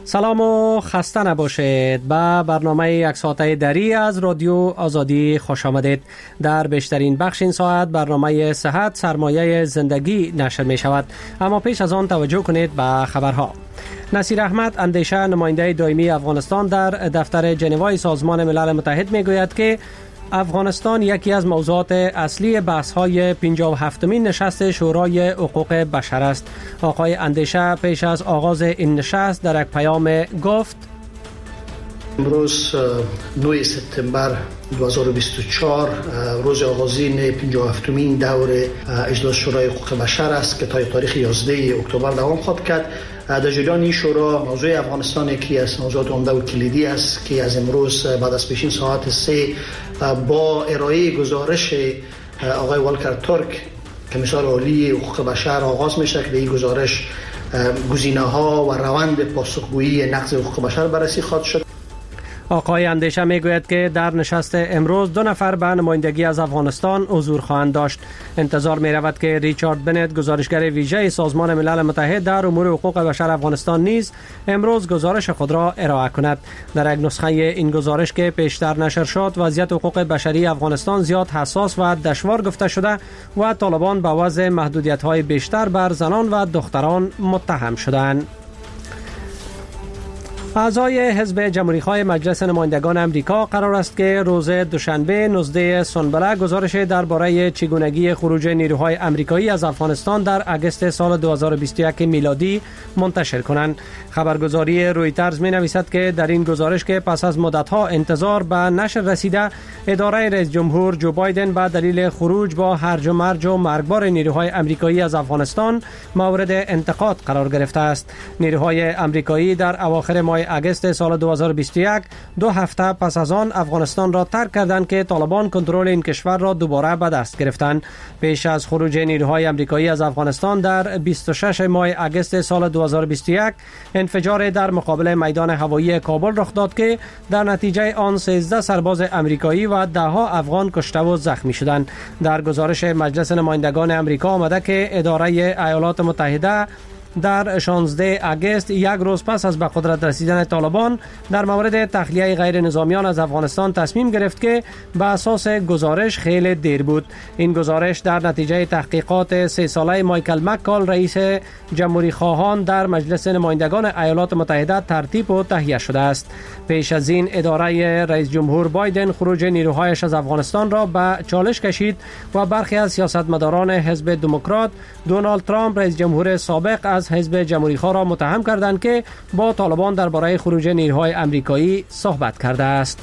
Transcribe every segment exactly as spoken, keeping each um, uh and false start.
سلام و خسته نباشید. به برنامه یک ساعته دری از رادیو آزادی خوش آمدید. در بیشترین بخش این ساعت برنامه صحت سرمایه زندگی نشر می شود. اما پیش از آن توجه کنید به خبرها. نصیر احمد اندیشه نماینده دائمی افغانستان در دفتر ژنو سازمان ملل متحد می گوید که افغانستان یکی از موضوعات اصلی بحث‌های پنجاه و هفتمین نشست شورای حقوق بشر است. آقای اندیشه پیش از آغاز این نشست در یک پیام گفت: امروز نه سپتامبر دو هزار و بیست و چهار روز آغازین پنجاه و هفتمین دور اجلاس شورای حقوق بشر است که تا تاریخ یازده اکتبر دوام خواهد کرد. در جریان این شورا موضوع افغانستان یکی از موضوعات عمده و کلیدی است که از امروز بعد از پیشین ساعت سه با ارائه گزارش آقای والکر ترک کمیسر عالی حقوق بشر آغاز میشه که این گزارش گزینه‌ها و روند پاسخگویی نقض حقوق بشر بررسی خواهد شد. آقای اندیشه میگوید که در نشست امروز دو نفر به نمایندگی از افغانستان حضور خواهند داشت. انتظار می رود که ریچارد بنت گزارشگر ویژه سازمان ملل متحد در امور حقوق بشر افغانستان نیز امروز گزارش خود را ارائه کند. در یک نسخه این گزارش که پیشتر نشر شد وضعیت حقوق بشری افغانستان زیاد حساس و دشوار گفته شده و طالبان به وضع محدودیت‌های بیشتر بر زنان و دختران متهم شدند. اعضای حزب جمهوری‌خواه مجلس نمایندگان امریکا قرار است که روز دوشنبه نوزده سنبله گزارش درباره چگونگی خروج نیروهای آمریکایی از افغانستان در اگست سال دو هزار و بیست و یک میلادی منتشر کنند. خبرگزاری رویترز می‌نویسد که در این گزارش که پس از مدت‌ها انتظار به نشر رسیده، اداره رئیس جمهور جو بایدن به دلیل خروج با هرج و مرج و مرگبار نیروهای آمریکایی از افغانستان مورد انتقاد قرار گرفته است. نیروهای آمریکایی در اواخر ماه اگست سال دو هزار و بیست و یک دو هفته پس از آن افغانستان را ترک کردند که طالبان کنترل این کشور را دوباره به دست گرفتند. پیش از خروج نیروهای آمریکایی از افغانستان در بیست و شش ماه اگست سال دو هزار و بیست و یک انفجار در مقابل میدان هوایی کابل رخ داد که در نتیجه آن سیزده سرباز آمریکایی و ده ها افغان کشته و زخمی شدند. در گزارش مجلس نمایندگان آمریکا آمده که اداره ایالات متحده در شانزده اگست یک روز پس از به قدرت رسیدن طالبان در مورد تخلیه غیر نظامیان از افغانستان تصمیم گرفت که به اساس گزارش خیلی دیر بود. این گزارش در نتیجه تحقیقات سه ساله مایکل مکال رئیس جمهوری خواهان در مجلس نمایندگان ایالات متحده ترتیب و تهیه شده است. پیش از این اداره رئیس جمهور بایدن خروج نیروهایش از افغانستان را به چالش کشید و برخی از سیاستمداران حزب دموکرات دونالد ترامپ رئیس جمهور سابق از حزب جمهوری خواه را متهم کردند که با طالبان درباره خروج نیروهای آمریکایی صحبت کرده است.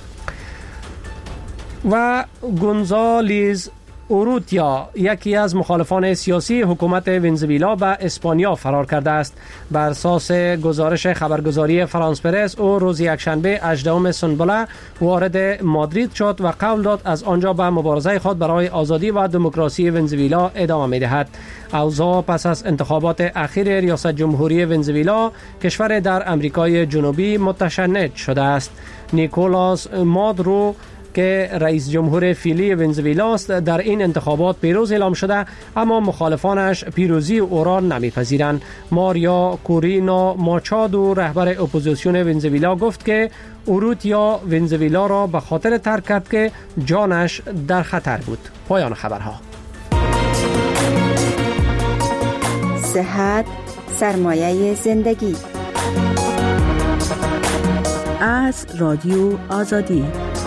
و گونزالز اوروتیا یکی از مخالفان سیاسی حکومت ونزوئلا به اسپانیا فرار کرده است. بر اساس گزارش خبرگزاری فرانس پرس او روز یکشنبه هجدهم سنبله وارد مادرید شد و قول داد از آنجا به مبارزه خود برای آزادی و دموکراسی ونزوئلا ادامه می‌دهد. اوضاع پس از انتخابات اخیر ریاست جمهوری ونزوئلا کشور در امریکای جنوبی متشنج شده است. نیکولاس مادورو که رئیس جمهور فعلی ونزوئلا است در این انتخابات پیروز اعلام شده، اما مخالفانش پیروزی او را نمیپذیرند. ماریا کورینا ماچادو رهبر اپوزیسیون ونزوئلا گفت که اوروتیا ونزوئلا را به خاطر ترک کرد که جانش در خطر بود. پایان خبرها. صحت سرمایه زندگی از رادیو آزادی.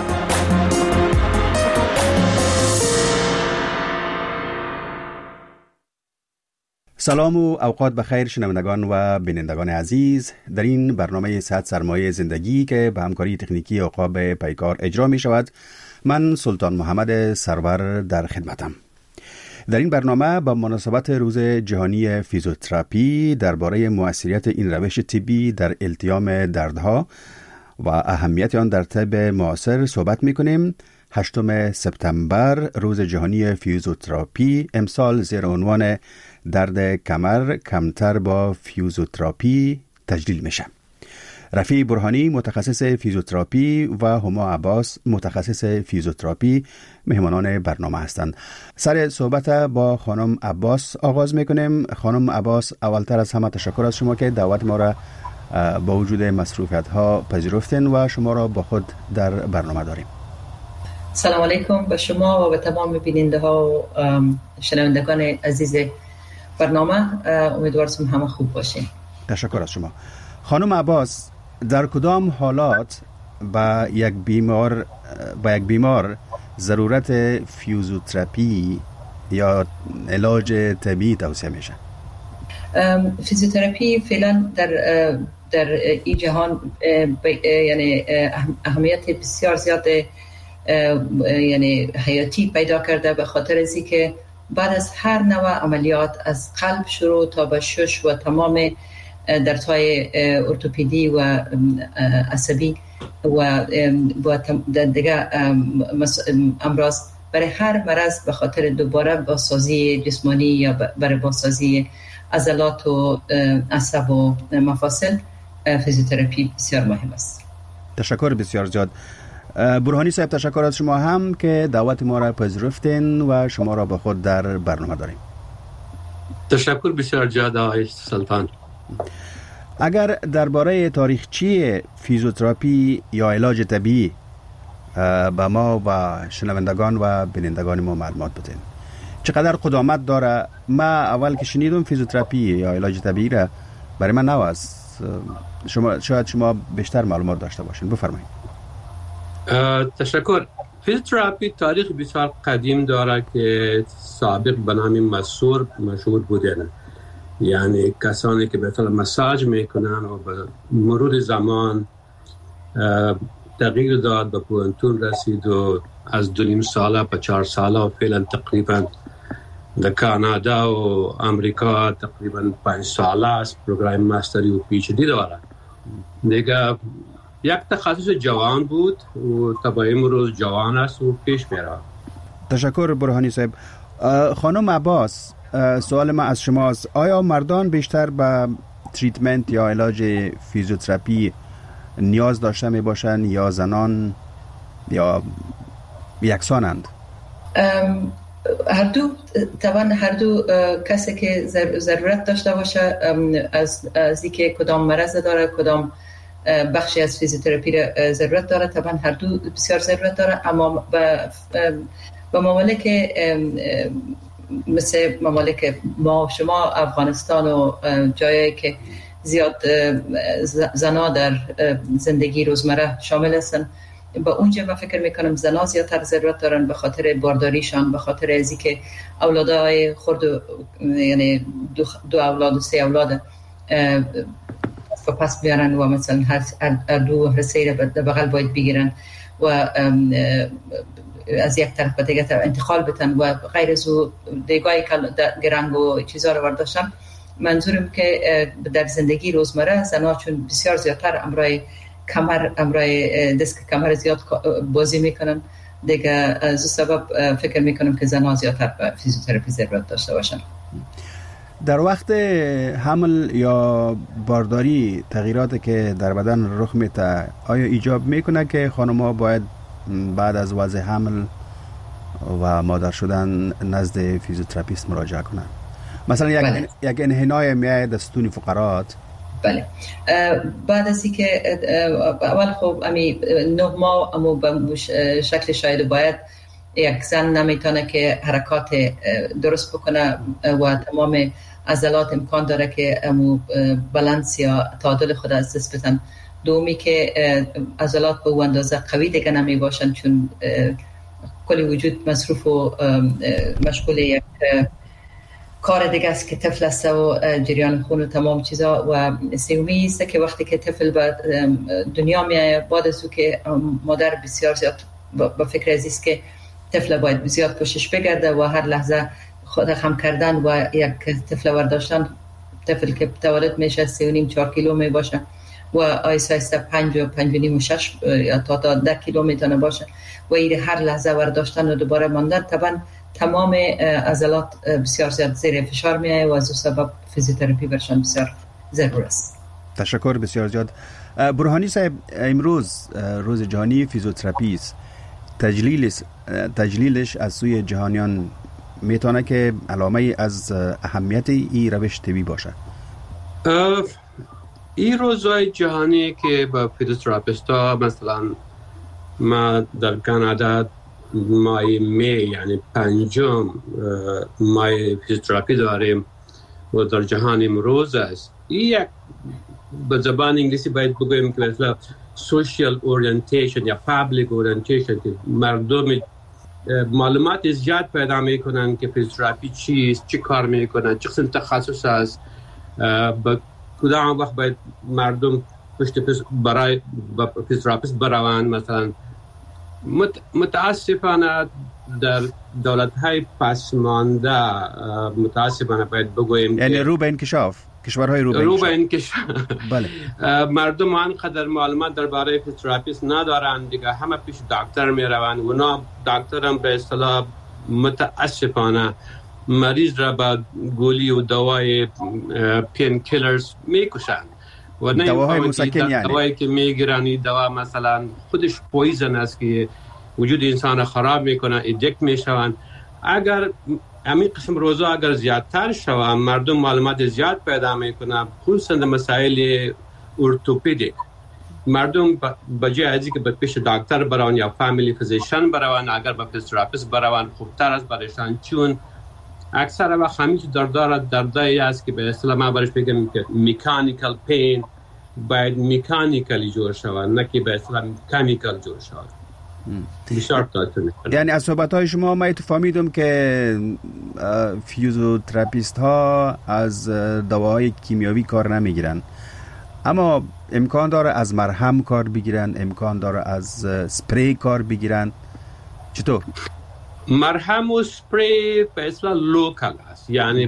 سلام و اوقات بخیر شنوندگان و بینندگان عزیز. در این برنامه صحت سرمایه زندگی که به همکاری تکنیکی عقاب پیکار اجرا می شود، من سلطان محمد سرور در خدمتم. در این برنامه با مناسبت روز جهانی فیزیوتراپی درباره مؤثریت این روش طبی در التیام دردها و اهمیت آن در طب معاصر صحبت می کنیم. هشتم سپتامبر روز جهانی فیزیوتراپی امسال زیر عنوان درد کمر کمتر با فیزیوتراپی تجلیل میشه. رفیع برهانی متخصص فیزیوتراپی و هما عباس متخصص فیزیوتراپی مهمانان برنامه هستند. سر صحبت با خانم عباس آغاز میکنیم. خانم عباس، اولتر از همه تشکر از شما که دعوت ما را با وجود مصروفیت ها پذیرفتین و شما را با خود در برنامه داریم. سلام علیکم به شما و به تمام بیننده ها و شنوندگان عزیز برنامه. امیدوارم همه خوب باشین. تشکر از شما. خانم عباس، در کدام حالات با یک بیمار با یک بیمار ضرورت فیزیوتراپی یا علاج طبیعی توصیه میشه؟ فیزیوتراپی فعلا در در این جهان یعنی اهمیت بسیار زیاد یعنی حیاتی پیدا کرده، به خاطر از اینکه بعد از هر نوع عملیات از قلب شروع تا به شش و تمام درتای ارتوپدی و عصبی و دیگه امراض، برای هر مرض به خاطر دوباره بازسازی جسمانی یا برای بازسازی عضلات و عصب و مفاصل فیزیوتراپی بسیار مهم است. تشکر بسیار زیاد. برهانی صاحب، تشکر از شما هم که دعوت ما را پذیرفتین و شما را با خود در برنامه داریم. تشکر بسیار زیاد آقای سلطان. اگر درباره تاریخچه فیزیوتراپی یا علاج طبیعی با ما و شنوندگان و بینندگان ما معلومات بدین، چقدر قدامت داره؟ ما اول که شنیدم فیزیوتراپی یا علاج طبیعی را، برای من نو است. شما شاید شما بیشتر معلومات داشته باشین، بفرمایید. تشکر. فیزیوتراپی تاریخ بسیار قدیم داره که سابق به نام مسور مشهور بودن، یعنی کسانی که به طور مساج میکنن و به مرور زمان تغییر داد، به پوانتون رسید و از دو نیم ساله به چهار ساله و فعلا تقریبا در کانادا و امریکا تقریبا پنج ساله است پروگرام ماستری و پی اچ دی داره. دیگه یک تخصص جوان بود و تا امروز جوان است و پیش میره. تشکر برهانی صاحب. خانم عباس، سوال ما از شماست، آیا مردان بیشتر به تریتمنت یا علاج فیزیوتراپی نیاز داشته می باشند یا زنان یا یکسانند؟ هر دو طبعا هر دو کسی که ضرورت داشته باشه از از اینکه کدام مرض داره، کدام بخشی از فیزیوتراپی را ضرورت داره، طبعا هر دو بسیار ضرورت داره. اما به ممالک مثل ممالک ما شما افغانستان و جایی که زیاد زنا در زندگی روزمره شامل هستن، با اونجا من فکر میکنم زنا زیادتر ضرورت دارن به خاطر بارداریشان، به خاطر ازی که اولادای خرد و یعنی دو, دو اولاد و سه اولاد پس بیارن و مثلا هر دو رسیده به بغل باید بگیرن و از یک طرف به دیگه طرف انتقال بتن و غیر از او دیگای گرنگ و چیزا رو برداشتن. منظورم که در زندگی روزمره زنها چون بسیار زیادتر امرای کمر امرای دست کمر زیاد بازی میکنن، دیگه از سبب فکر میکنم که زنها زیادتر به فیزیوتراپی ضرورت داشته باشن. در وقت حمل یا بارداری تغییراتی که در بدن رخ میده، آیا ایجاب میکنه که خانم‌ها باید بعد از وضع حمل و مادر شدن نزد فیزیوتراپیست مراجعه کنن؟ مثلا یک بله. یک انحنای میای دستون فقرات. بله. بعد از اینکه اول خب امی نه ماه اما به شکل شاید باید یک زن نمیتونه که حرکات درست بکنه و تمام عضلات امکان داره که امو بالانس یا تعادل خود از دست بدن. دومی که عضلات به اندازه قوی دیگه نمی باشن چون کل وجود مصروف و مشغول یک کار دیگه است که طفل است و جریان خون و تمام چیزا. و سومی است که وقتی که طفل به دنیا میاد، بعد از که مادر بسیار زیاد با فکر عزیز که طفل باید زیاد کوشش بگرده و هر لحظه خود خم کردن و یک طفل برداشتن. طفل که تولد میشه سه و نیم چهار کیلو می باشه و آیسته آیسته پنج و پنج و نیم و شش یا تا تا ده کیلو میتونه باشه و این هر لحظه برداشتن و دوباره ماندن طبعا تمام عضلات بسیار زیاد زیر فشار میایه و از سبب فیزیوتراپی برشان بسیار ضرور است. تشکر بسیار زیاد. برهانی صاحب، امروز روز جهانی فیزیوتراپی است. تجلیلش تجلیلش از سوی جهانیان میتونه که علامه از اهمیت این روش طبی باشه؟ این روزهای جهانی که با فیزیوتراپیست ها مثلا ما در کانادا ماه می یعنی پنجم ماه فیزیوتراپی داریم و در جهان امروز است. این یک به زبان انگلیسی باید بگویم که مثلا سوشیال اورینتیشن یا پابلیک اورینتیشن که مردم معلومات زیاد پیدا میکنن که فیزیوتراپی چیست، چی کار میکنن، چه قسم تخصص است، با کدام وقت باید مردم پشت برای فیزیوتراپیست بروند. مثلا متاسفانه در دولت‌های پسمانده متاسفانه باید بگویم یعنی رو به انکشاف کشورهای رو به رو به انکشاف بله مردم آنقدر معلومات درباره فیزیوتراپیست ندارند دیگه، همه پیش دکتر میروند. اونا دکتر هم به اصطلاح متاسفانه مریض را با گولی و دوای پین کیلرز میکشند و نه دواهای مسکن، یعنی دوایی که میگیرن این دوا مثلا خودش پویزن است که وجود انسان را خراب میکنه، ایجکت میشوند. اگر همین قسم روزا اگر زیادتر شوند مردم معلومات زیاد پیدا میکنن، خصوصا مسائل ارتوپدیک. مردم بجای ازی که به پیش دکتر برون یا فامیلی فیزیشن برون، اگر به فیزیوتراپیست برون خوبتر است برایشان، چون اکثر وقت همین دردار دردایی است که به اصطلاح ما برش میگم که مکانیکال پین باید مکانیکالی جور شود، نه که به اصطلاح کیمیکال جور شود. بسیار تاثیر میکنه. یعنی از صحبت‌های شما من فهمیدم که فیزیوتراپیست ها از دواهای کیمیاوی کار نمیگیرن، اما امکان داره از مرهم کار بگیرن، امکان داره از سپری کار بگیرن. چطور؟ مرهم و سپری به اصطلاح لوکال است، یعنی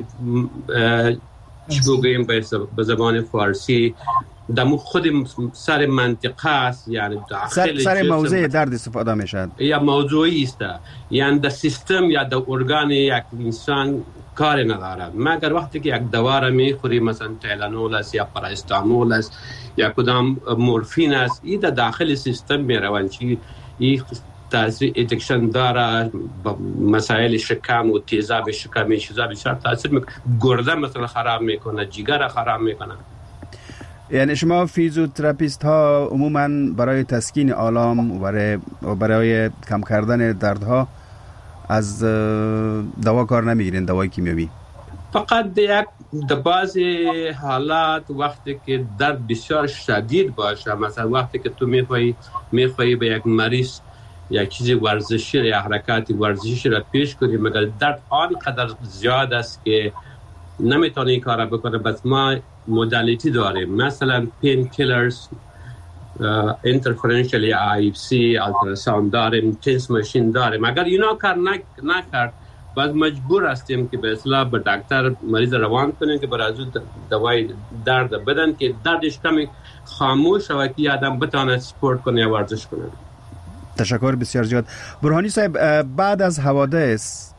چی بگویم به زبان فارسی دمو خود سر منطقه است، یعنی داخل سر, سر موضوع درد استفاده میشد یا موضوعی است، یعنی در سیستم یا در ارگان یک انسان کار ندارد، مگر وقتی که یک دوا را میخوری، مثلا تیلانول است یا پاراستامول است یا کدام مورفین است، این در داخل سیستم میروند. چی این تاثیر ایجکشن داره، مسائل شکم و تیزاب شکمی چیزا بسیار تاثیر میکنه، گرده مثلا خراب میکنه، جگر خراب میکنه. یعنی شما فیزیوتراپیست ها عموما برای تسکین آلام و برای, برای کم کردن دردها از دوا کار نمیگیرین، دوای کیمیاوی؟ فقط یک در بعض حالات وقتی که درد بسیار شدید باشه، مثلا وقتی که تو میخوایی میخوایی به یک مریض یا چیزی ورزشی یا حرکاتی ورزشی را پیش کنی، مگر درد آنقدر زیاد است که نمیتونه این کار بکنه، بس ما مودالیتی داریم، مثلا پین کیلرز، اینترفرنشیال یا آی اف سی، التراساوند داریم، تنس ماشین داریم. اگر اینا کار نکرد باید مجبور هستیم که به اصطلاح به دکتر مریض روان کنیم که برای از دوای درد بدن که دردش کمی خاموش و که آدم بتونه سپورت کنه یا ورزش کنه. تشکر بسیار زیاد. برهانی صاحب، بعد از حوادث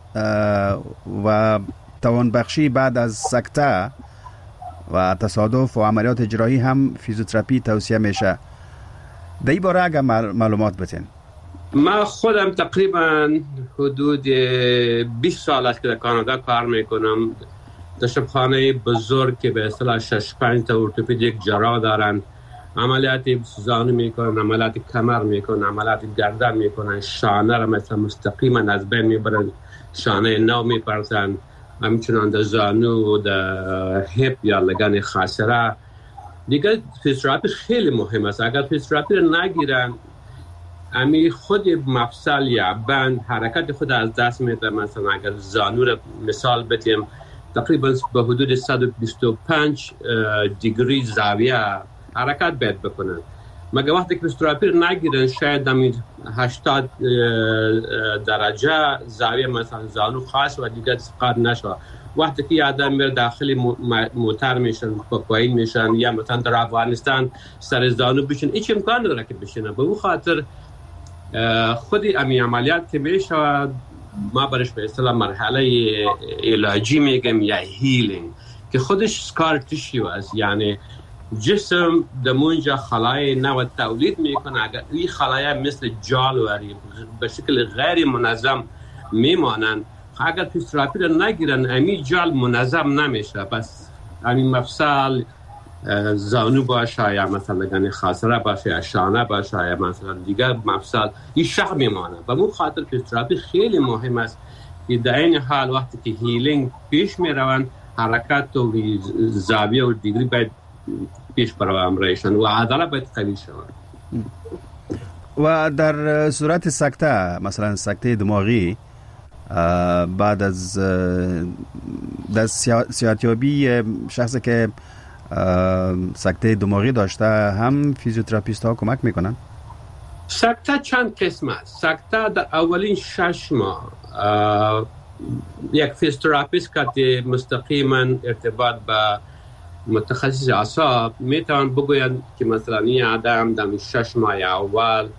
و توانبخشی بعد از سکته و تصادف و عملیات جراحی هم فیزیوتراپی توصیه میشه. در این باره اگر معلومات بتین. من خودم تقریبا حدود بیست سال است که در کانادا کار میکنم. در شبخانه بزرگ که به اصطلاح شش پنج تا ارتوپدیک جراح دارن، عملیات زانو میکنن، عملیات کمر میکنن، عملیات گردن میکنن، شانه را مثلا مستقیما از بین میبرن، شانه نو میپرسن، همچنان در زانو و در هپ یا لگن خاصره. دیگه فیزیوتراپی خیلی مهم است. اگر فیزیوتراپی را نگیرن، امی خود مفصل یا بند حرکت خود از دست میده. مثلا اگر زانو را مثال بتیم، تقریبا به حدود صد و بیست و پنج دیگری زاویه حرکت باید بکنن. مگه وقتی که فیزیوتراپی را نگیرن، شاید دمی هشتاد درجه زاویه مثلا زانو خاص و دیگه قد نشه. وقتی که آدم میره داخل موتر میشن، پایین میشن، یا مثلا در افغانستان سر زانو بشن، هیچ امکان نداره که بشنه. به اون خاطر خودی امی عملیات که میشه ما برش به اصطلاح مرحله علاجی میگم یا هیلینگ، که خودش سکار تیشیو است، یعنی جسم دمونجا خلایا نو تولید میکنه. اگر این خلایا مثل جالوری به شکل غیر منظم میمانند، اگر فیزیوتراپی را نگیرن امی جال منظم نمیشه، پس همین مفصل زانو باشه یا مثلا گنه خاصره باشه یا شانه باشه یا مثلا دیگر مفصل این شق میمانه. به مون خاطر فیزیوتراپی خیلی مهم است که در این حال وقتی که هیلینگ پیش میروند حرکت و زاویه و دیگری باید پیش بروند رایشان و عضله باید قوی شوند. و در صورت سکته مثلا سکته دماغی بعد از دستیابی شخصی که سکته دماغی داشته هم فیزیوتراپیست ها کمک میکنن؟ سکته چند قسم است. سکته در اولین شش ماه یک فیزیوتراپیست که مستقیما ارتباط با متخصص اعصاب میتوان بگویند که مثلا این آدم در شش ماه اول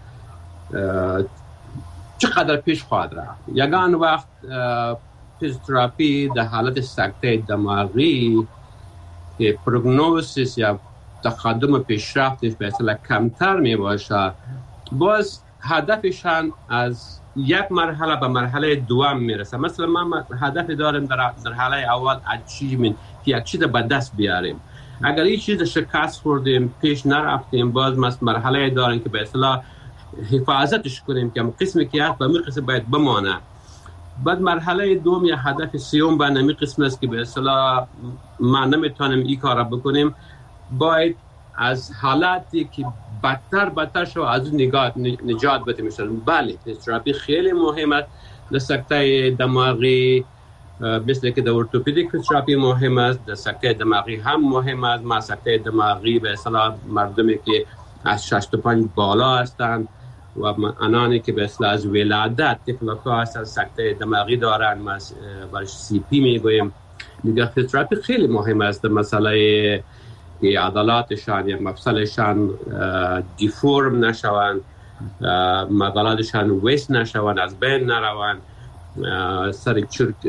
چقدر پیش خواهد رفت. یگان وقت فیزیوتراپی در حالت سکته دماغی که پروگنوزیس یا تقدم پیشرفتش به اصطلاح کمتر می باشه، باز هدفشان از یک مرحله به مرحله دوم میرسه. مثلا ما هدف داریم در در حاله اول اچیومنت که یک چیز به دست بیاریم. اگر این چیز شکست خوردیم پیش نرفتیم، باز مرحله داریم که به اصطلاح حفاظتش کنیم که قسمی که هست به می قسم باید بمانه. بعد مرحله دوم یا هدف سیوم به نمی قسم است که به اصطلاح ما نمیتونیم این کار بکنیم، باید از حالاتی که بدتر بدتر شو از اون نگاه نجات بده میشن. بله فیزیوتراپی خیلی مهم است. در سکته دماغی مثل که در ارتوپدیک فیزیوتراپی مهم است، در سکته دماغی هم مهم است. ما سکته دماغی به اصطلاح مردمی که از شصت و پنج بالا هستند و آنانی که به اصطلاح از ولادت طفلکا هستند سکته دماغی دارند، ما برش سی پی میگوییم. دیگه فیزیوتراپی خیلی مهم است. مسئله که عضلاتشان یا مفصلشان دیفورم نشوند، عضلاتشان ویست نشوند، از بین نروند، سر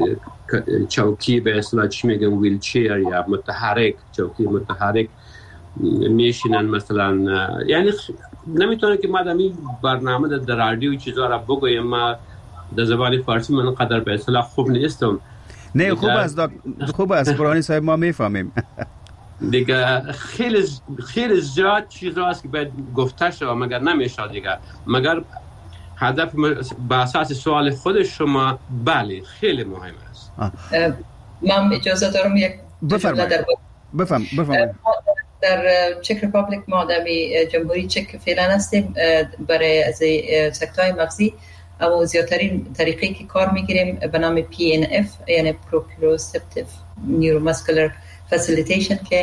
چوکی به اصطلاح چی میگن ویلچیر یا متحرک، چوکی متحرک میشینن مثلا. یعنی نمیتونه که ما در این برنامه در رادیو چیزا را بگویم. ما در زبان فارسی من قدر به اصطلاح خوب نیستم. نه خوب است خوب است قرآنی صاحب ما میفهمیم. دیگه خیلی خیلی زیاد چیزا هست که باید گفته شد مگر نمیشه دیگه. مگر هدف به اساس سوال خود شما بله خیلی مهم است. من اجازه دارم یک بفرمایید. بفهم بفرمایید. در چک ریپابلیک ما در جمهوری چک فعلا هستیم برای از سکته‌های مغزی، اما زیادترین طریقی که کار میگیریم به نام پی ان اف یعنی پروپریوسپتیو نیوروماسکولار فسیلیتیشن که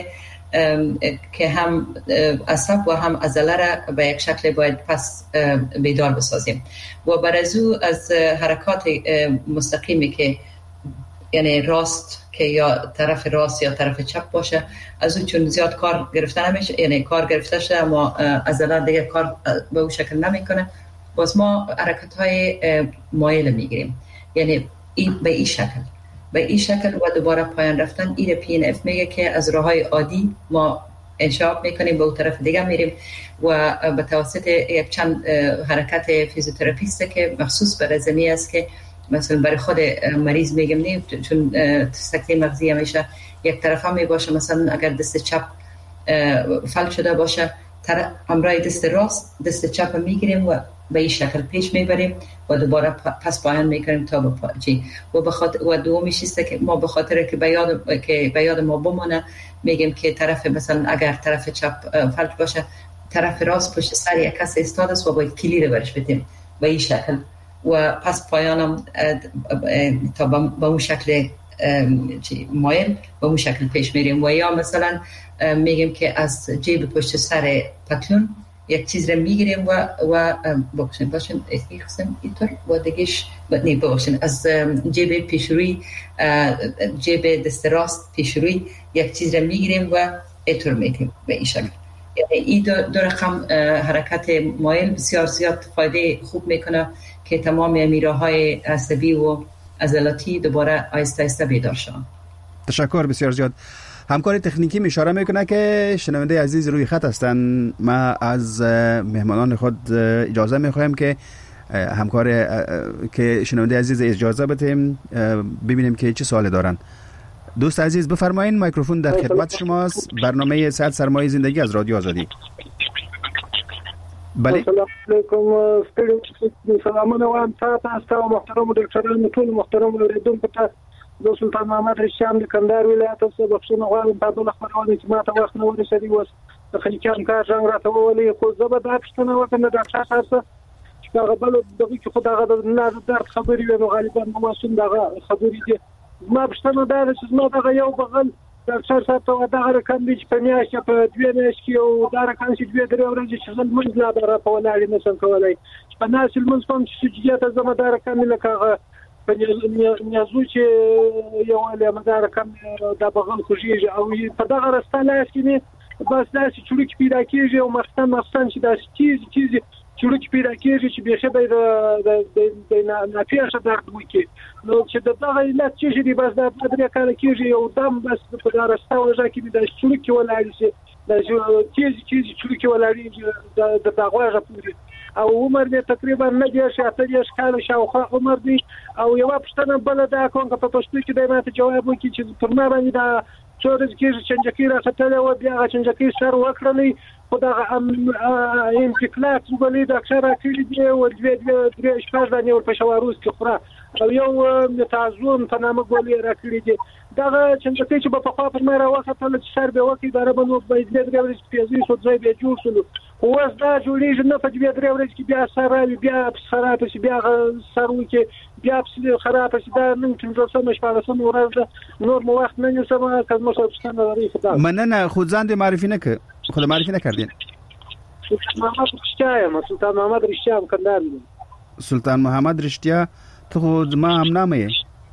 که هم عصب و هم عضله را به یک شکل باید پس بیدار بسازیم و بر از او از حرکات مستقیمی که یعنی راست که یا طرف راست یا طرف چپ باشه از او چون زیاد کار گرفته نمیشه، یعنی کار گرفته شده اما عضله دیگه کار به اون شکل نمیکنه، باز ما حرکت های مایل میگیریم یعنی این به این شکل به این شکل و دوباره پایان رفتن. این پی ان اف میگه که از راههای عادی ما انشاب میکنیم به اون طرف دیگه میریم و به توسط یک چند حرکت فیزیوتراپیسته که مخصوص برای زمینه است که مثلا برای خود مریض میگم نه چون سکته مغزی همیشه یک طرف هم میباشه، مثلا اگر دست چپ فلج شده باشه همراه دست راست دست چپ میگیریم و به این شکل پیش میبریم و دوباره پس پایان میکنیم تا به پاچی و بخاطر و دومیش است که ما به خاطر که به یاد که به یاد ما بمونه میگیم که طرف مثلا اگر طرف چپ فلج باشه طرف راست پشت سر یک کس ایستاده است و باید کلی رو برش بدیم به این شکل و پس پایانم تا به اون شکل مایل به اون شکل پیش میریم. و یا مثلا میگیم که از جیب پشت سر پتلون یک چیز رو میگیریم و و بخشن باشن ایخسن اینطور و دیگهش نه بخشن از جیب پیشروی جیب دست راست پیشروی یک چیز رو میگیریم و اینطور میگیم به این شکل. یعنی این دو, دو رقم حرکت مایل بسیار زیاد فایده خوب میکنه که تمام میراهای عصبی و عضلاتی دوباره آیسته آیسته بیدار شدن. تشکر بسیار زیاد. همکار تکنیکی اشاره میکنه که شنونده عزیز روی خط هستن. ما از مهمانان خود اجازه میخوایم که همکار که شنونده عزیز اجازه بدیم ببینیم که چه سوالی دارن. دوست عزیز بفرمایید، میکروفون در خدمت شماست. برنامه صد سرمایه زندگی از رادیو آزادی. بله السلام علیکم. ستړي سلامونه وایم تاسو ته محترم ډاکټرانو ټول محترم اوریدونکو ته. د سلطان محمد رشام د کندهار ولایت څخه بخښنه غواړم په ډول خبرونه چې ما ته وخت نه ورسېدی. اوس د خلیقان کار څنګه راته ولې خو زه به دا پښتنه وکړم د ډاکټر تاسو چې هغه بل دغه چې خدای هغه نه درد خبرې وي غالبا مواسم دغه خبرې دي. ما پښتنه دا چې ما دغه یو بغل ډاکټر صاحب ته دغه رقم دی چې په میاشت په دوه میاشت کې او دا رقم چې دوه درې ورځې چې زل منځ لا را په ولاړ نه سم کولای چې په ناس المنځ کوم چې سجیته زما دا رقم لکه په نیازو چې یو له مدار رقم دا بغل خوږي او په دغه رستاله کې بس دا چې چړک پیدا کیږي او مختن مختن چې دا چیز چیز چړک پیدا کیږي چې به شبه د د نافیه درد وکي نو چې دغه علت چې دی بس دا درې کال کیږي او دم بس په دا رستاله کې دا چړک ولاړ شي دا چیز چیز چړک ولاړ د دغه غوړه او عمر دې تقریبا نه دی شاته دې ښکاله شاوخوا عمر دی او یو پښتنه بل دا کوم په پښتو کې د ماته جواب وکړي چې پر ما باندې دا څورز کې چنجکی راځتله او بیا چنجکی سر وکړلې خدای ام انتقالات وګړي د اکثره کلی دی او د دې شپږ باندې ور په شواروس کې خورا او یو متازون په نامه ګولې راکړي دي دا چنجکی چې په خوا پر ما راوخته چې سر به وکړي دا ربنو په دې درې چې پیازي سو ځای به جوړ شول اوس دا جوړیږي نه په دې درې ورځې کې بیا سره بیا خراب شي بیا سرو کې بیا خراب شي دا نن څنګه سم شپه سم ورځ نور مو وخت نه نسم کله مو څه لري خدای مننه خود ځان دې معرفي نه ک خود معرفي نه کردین. محمد رشتیا سلطان محمد رشتیا کندهار. سلطان محمد رشتیا تو خود ما هم نامه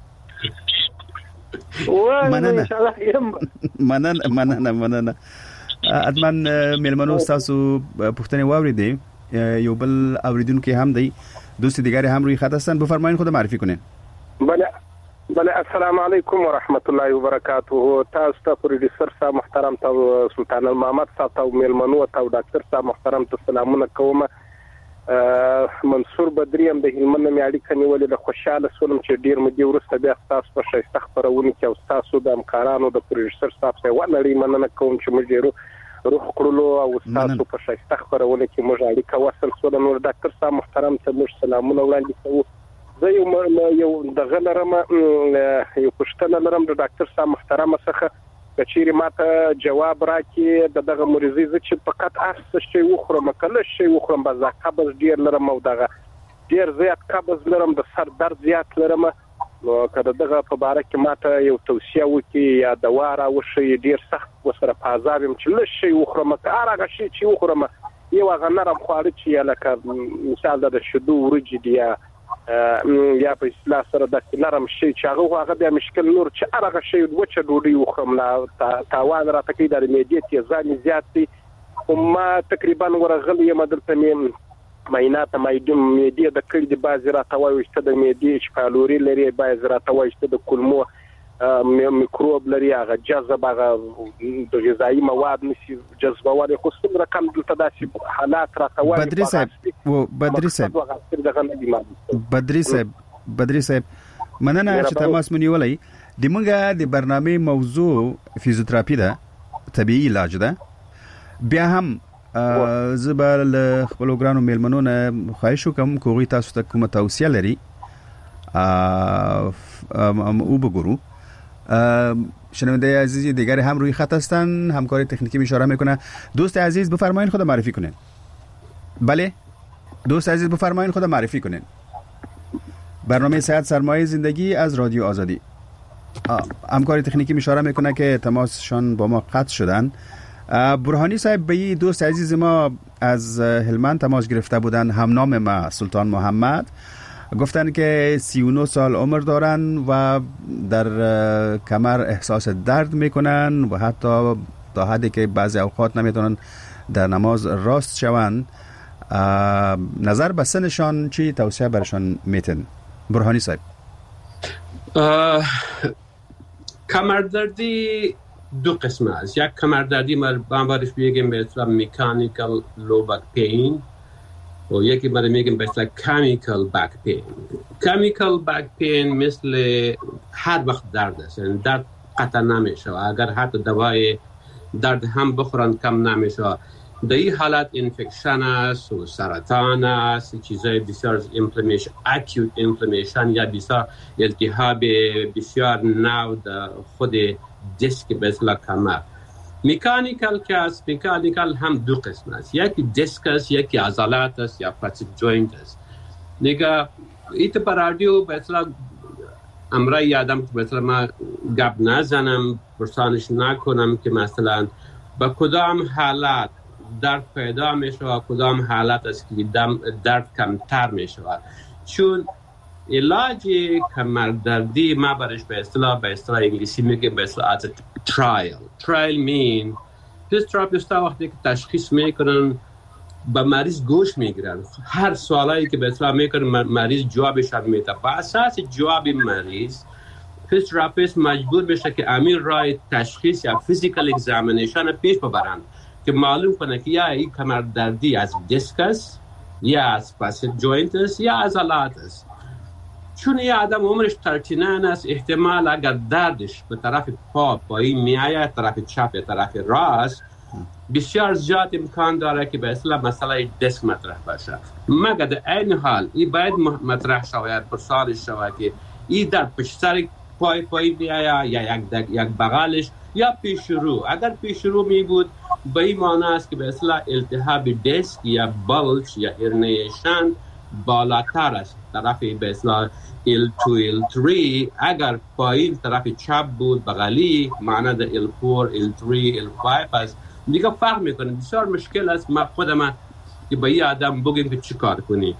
مننه مننه مننه مننه ادمن ملمنو تاسو پښتني واوریدي یو بل اوریدونکو هم دی دوست دیگری هم روی خط هستن بفرمایید خود معرفی کنین. بله بله السلام علیکم و رحمت الله و برکاته. تاسو ته پروډوسر صاحب محترم ته سلطان محمد صاحب ته ملمنو ته ډاکټر صاحب محترم ته سلامونه کوم. منصور بدری هم د هلمند مې اړیکه نیولې د خوشاله سولم چې ډیر مې ورسته بیا تاسو په شایسته خبرونه کې او تاسو د همکارانو د پروډوسر صاحب ته ولري مننه کوم چې موږ ډیرو روح کړلو او تاسو په شایسته خبرونه کې موږ اړیکه وصل سول. نو ډاکټر صاحب محترم ته موږ سلامونه وړاندې کوو. زه یو یو دغه لرم یو پښتنه لرم د ډاکټر صاحب محترم څخه کچېری ماته جواب راکې د دغه مریضي چې فقط ارس شي وخورم کله شي وخورم بس قبض ډیر لرم او دغه ډیر زیات قبض لرم د سر درد زیات لرم. نو کله دغه په باره کې ماته یو توصیه وکي یا دوا را وشي ډیر سخت وسره پازابم چې لږ شي وخورم هغه شي چې وخورم یو هغه نرم خواړه چې لکه مثال د شیدو ورجې دی یا په اصطلاح سره د نرم شي چې هغه هغه د مشکل نور چې هغه شي وچه ډوډۍ وخورم لا تاوان را تکي د میډیا تیزانی زیات دي او ما تقریبا ورغلی یم دلته مې ماینات مایدم میډیا د کړي د بازي را توایسته د میډیا چې کالوري لري بازي را توایسته د کولمو میکروب لري هغه جذب هغه د غذایی مواد نشي جذبول خو څومره کم دلته داسې حالات را توایي. بدری صاحب و بدری صاحب بدری صاحب بدری صاحب مننه چې تماس مونږ ولې د موږ د برنامه موضوع فیزیوتراپي ده طبيعي علاج ده بیا هم زبر خپل ګرانو میلمنو نه خواهش وکم کوغي تاسو ته کومه توصیه لري ام او بگرو. شنونده عزیزی دیگری هم روی خط هستن همکاری تکنیکی اشاره میکنه. دوست عزیز بفرمایید خود معرفی کنین. بله دوست عزیز بفرمایید خود معرفی کنین. برنامه صحت سرمایه زندگی از رادیو آزادی. همکاری تکنیکی اشاره میکنه که تماسشان با ما قطع شدن. برهانی صاحب به دوست عزیز ما از هلمند تماس گرفته بودن، هم نام ما سلطان محمد، گفتن که سی و نه سال عمر دارن و در کمر احساس درد میکنن و حتی تا حدی که بعضی اوقات نمیتونن در نماز راست شوند. نظر به سنشان چی توصیه برشان میتن؟ برهانی صاحب. کمردردی دو قسم است. یک کمردردی ما بهش میگیم به اصطلاح مکانیکال لو بک پین و یکی ما میگیم به اصطلاح کیمیکال بک پین. کیمیکال بک پین مثل هر وقت درد است، یعنی درد قطع نمیشه. اگر حتی دوای درد هم بخورن کم نمیشه. در این حالت انفکشن است و سرطان است، چیزای بسیار اینفلامیشن، اکیوت اینفلامیشن یا بسیار التهاب بسیار نو در خود دیسک به اصطلاح کمر. مکانیکال که است، مکانیکال هم دو قسم است، یکی دیسک است، یکی عضلات است یا فاسد جوینت است. نگاه ایت پر رادیو به اصطلاح امرای یادم که به اصطلاح ما گپ نزنم، پرسانش نکنم که مثلا با کدام حالات درد پیدا می شود، کدام حالت است که درد کمتر می شود. چون علاج کمردردی ما برش به اصطلاح به اصطلاح انگلیسی میگیم به اصطلاح از ترایل. ترایل مین فیزیوتراپیستا وقتی که تشخیص میکنن با مریض گوش میگیرن، هر سوالایی که به اصطلاح میکنن مریض جوابش هم میده. با اساس جواب مریض فیزیوتراپیست مجبور بشه که امیر رای تشخیص یا فیزیکال اگزامینیشن پیش ببرن که معلوم کنه که یا این کمردردی از دیسک است یا از فاسد جوینت است یا عضلات است. چون یه آدم عمرش ترتینان است، احتمال اگر دردش به طرف پا پایی میآید، طرف چپ یا طرف راست، بسیار زیاد امکان داره که به اصطلاح مسئله دیسک مطرح باشه. مگر در این حال این باید مطرح شود، پرسانش شود که این درد پشت سر پای پایی میآید یا یک یک بغلش یا پیش رو. اگر پیش رو می بود به این معنی است که به اصطلاح التهاب دیسک یا بلج یا هرنیشن بالاتر است، طرف به اصطلاح ال دو ال سه. اگر پایین طرف چپ بود بغلی معنی در ال چهار ال سه ال پنج است. دیگه فرق میکنه. بسیار مشکل است ما خودم که به این آدم بگیم که چی کار کنی،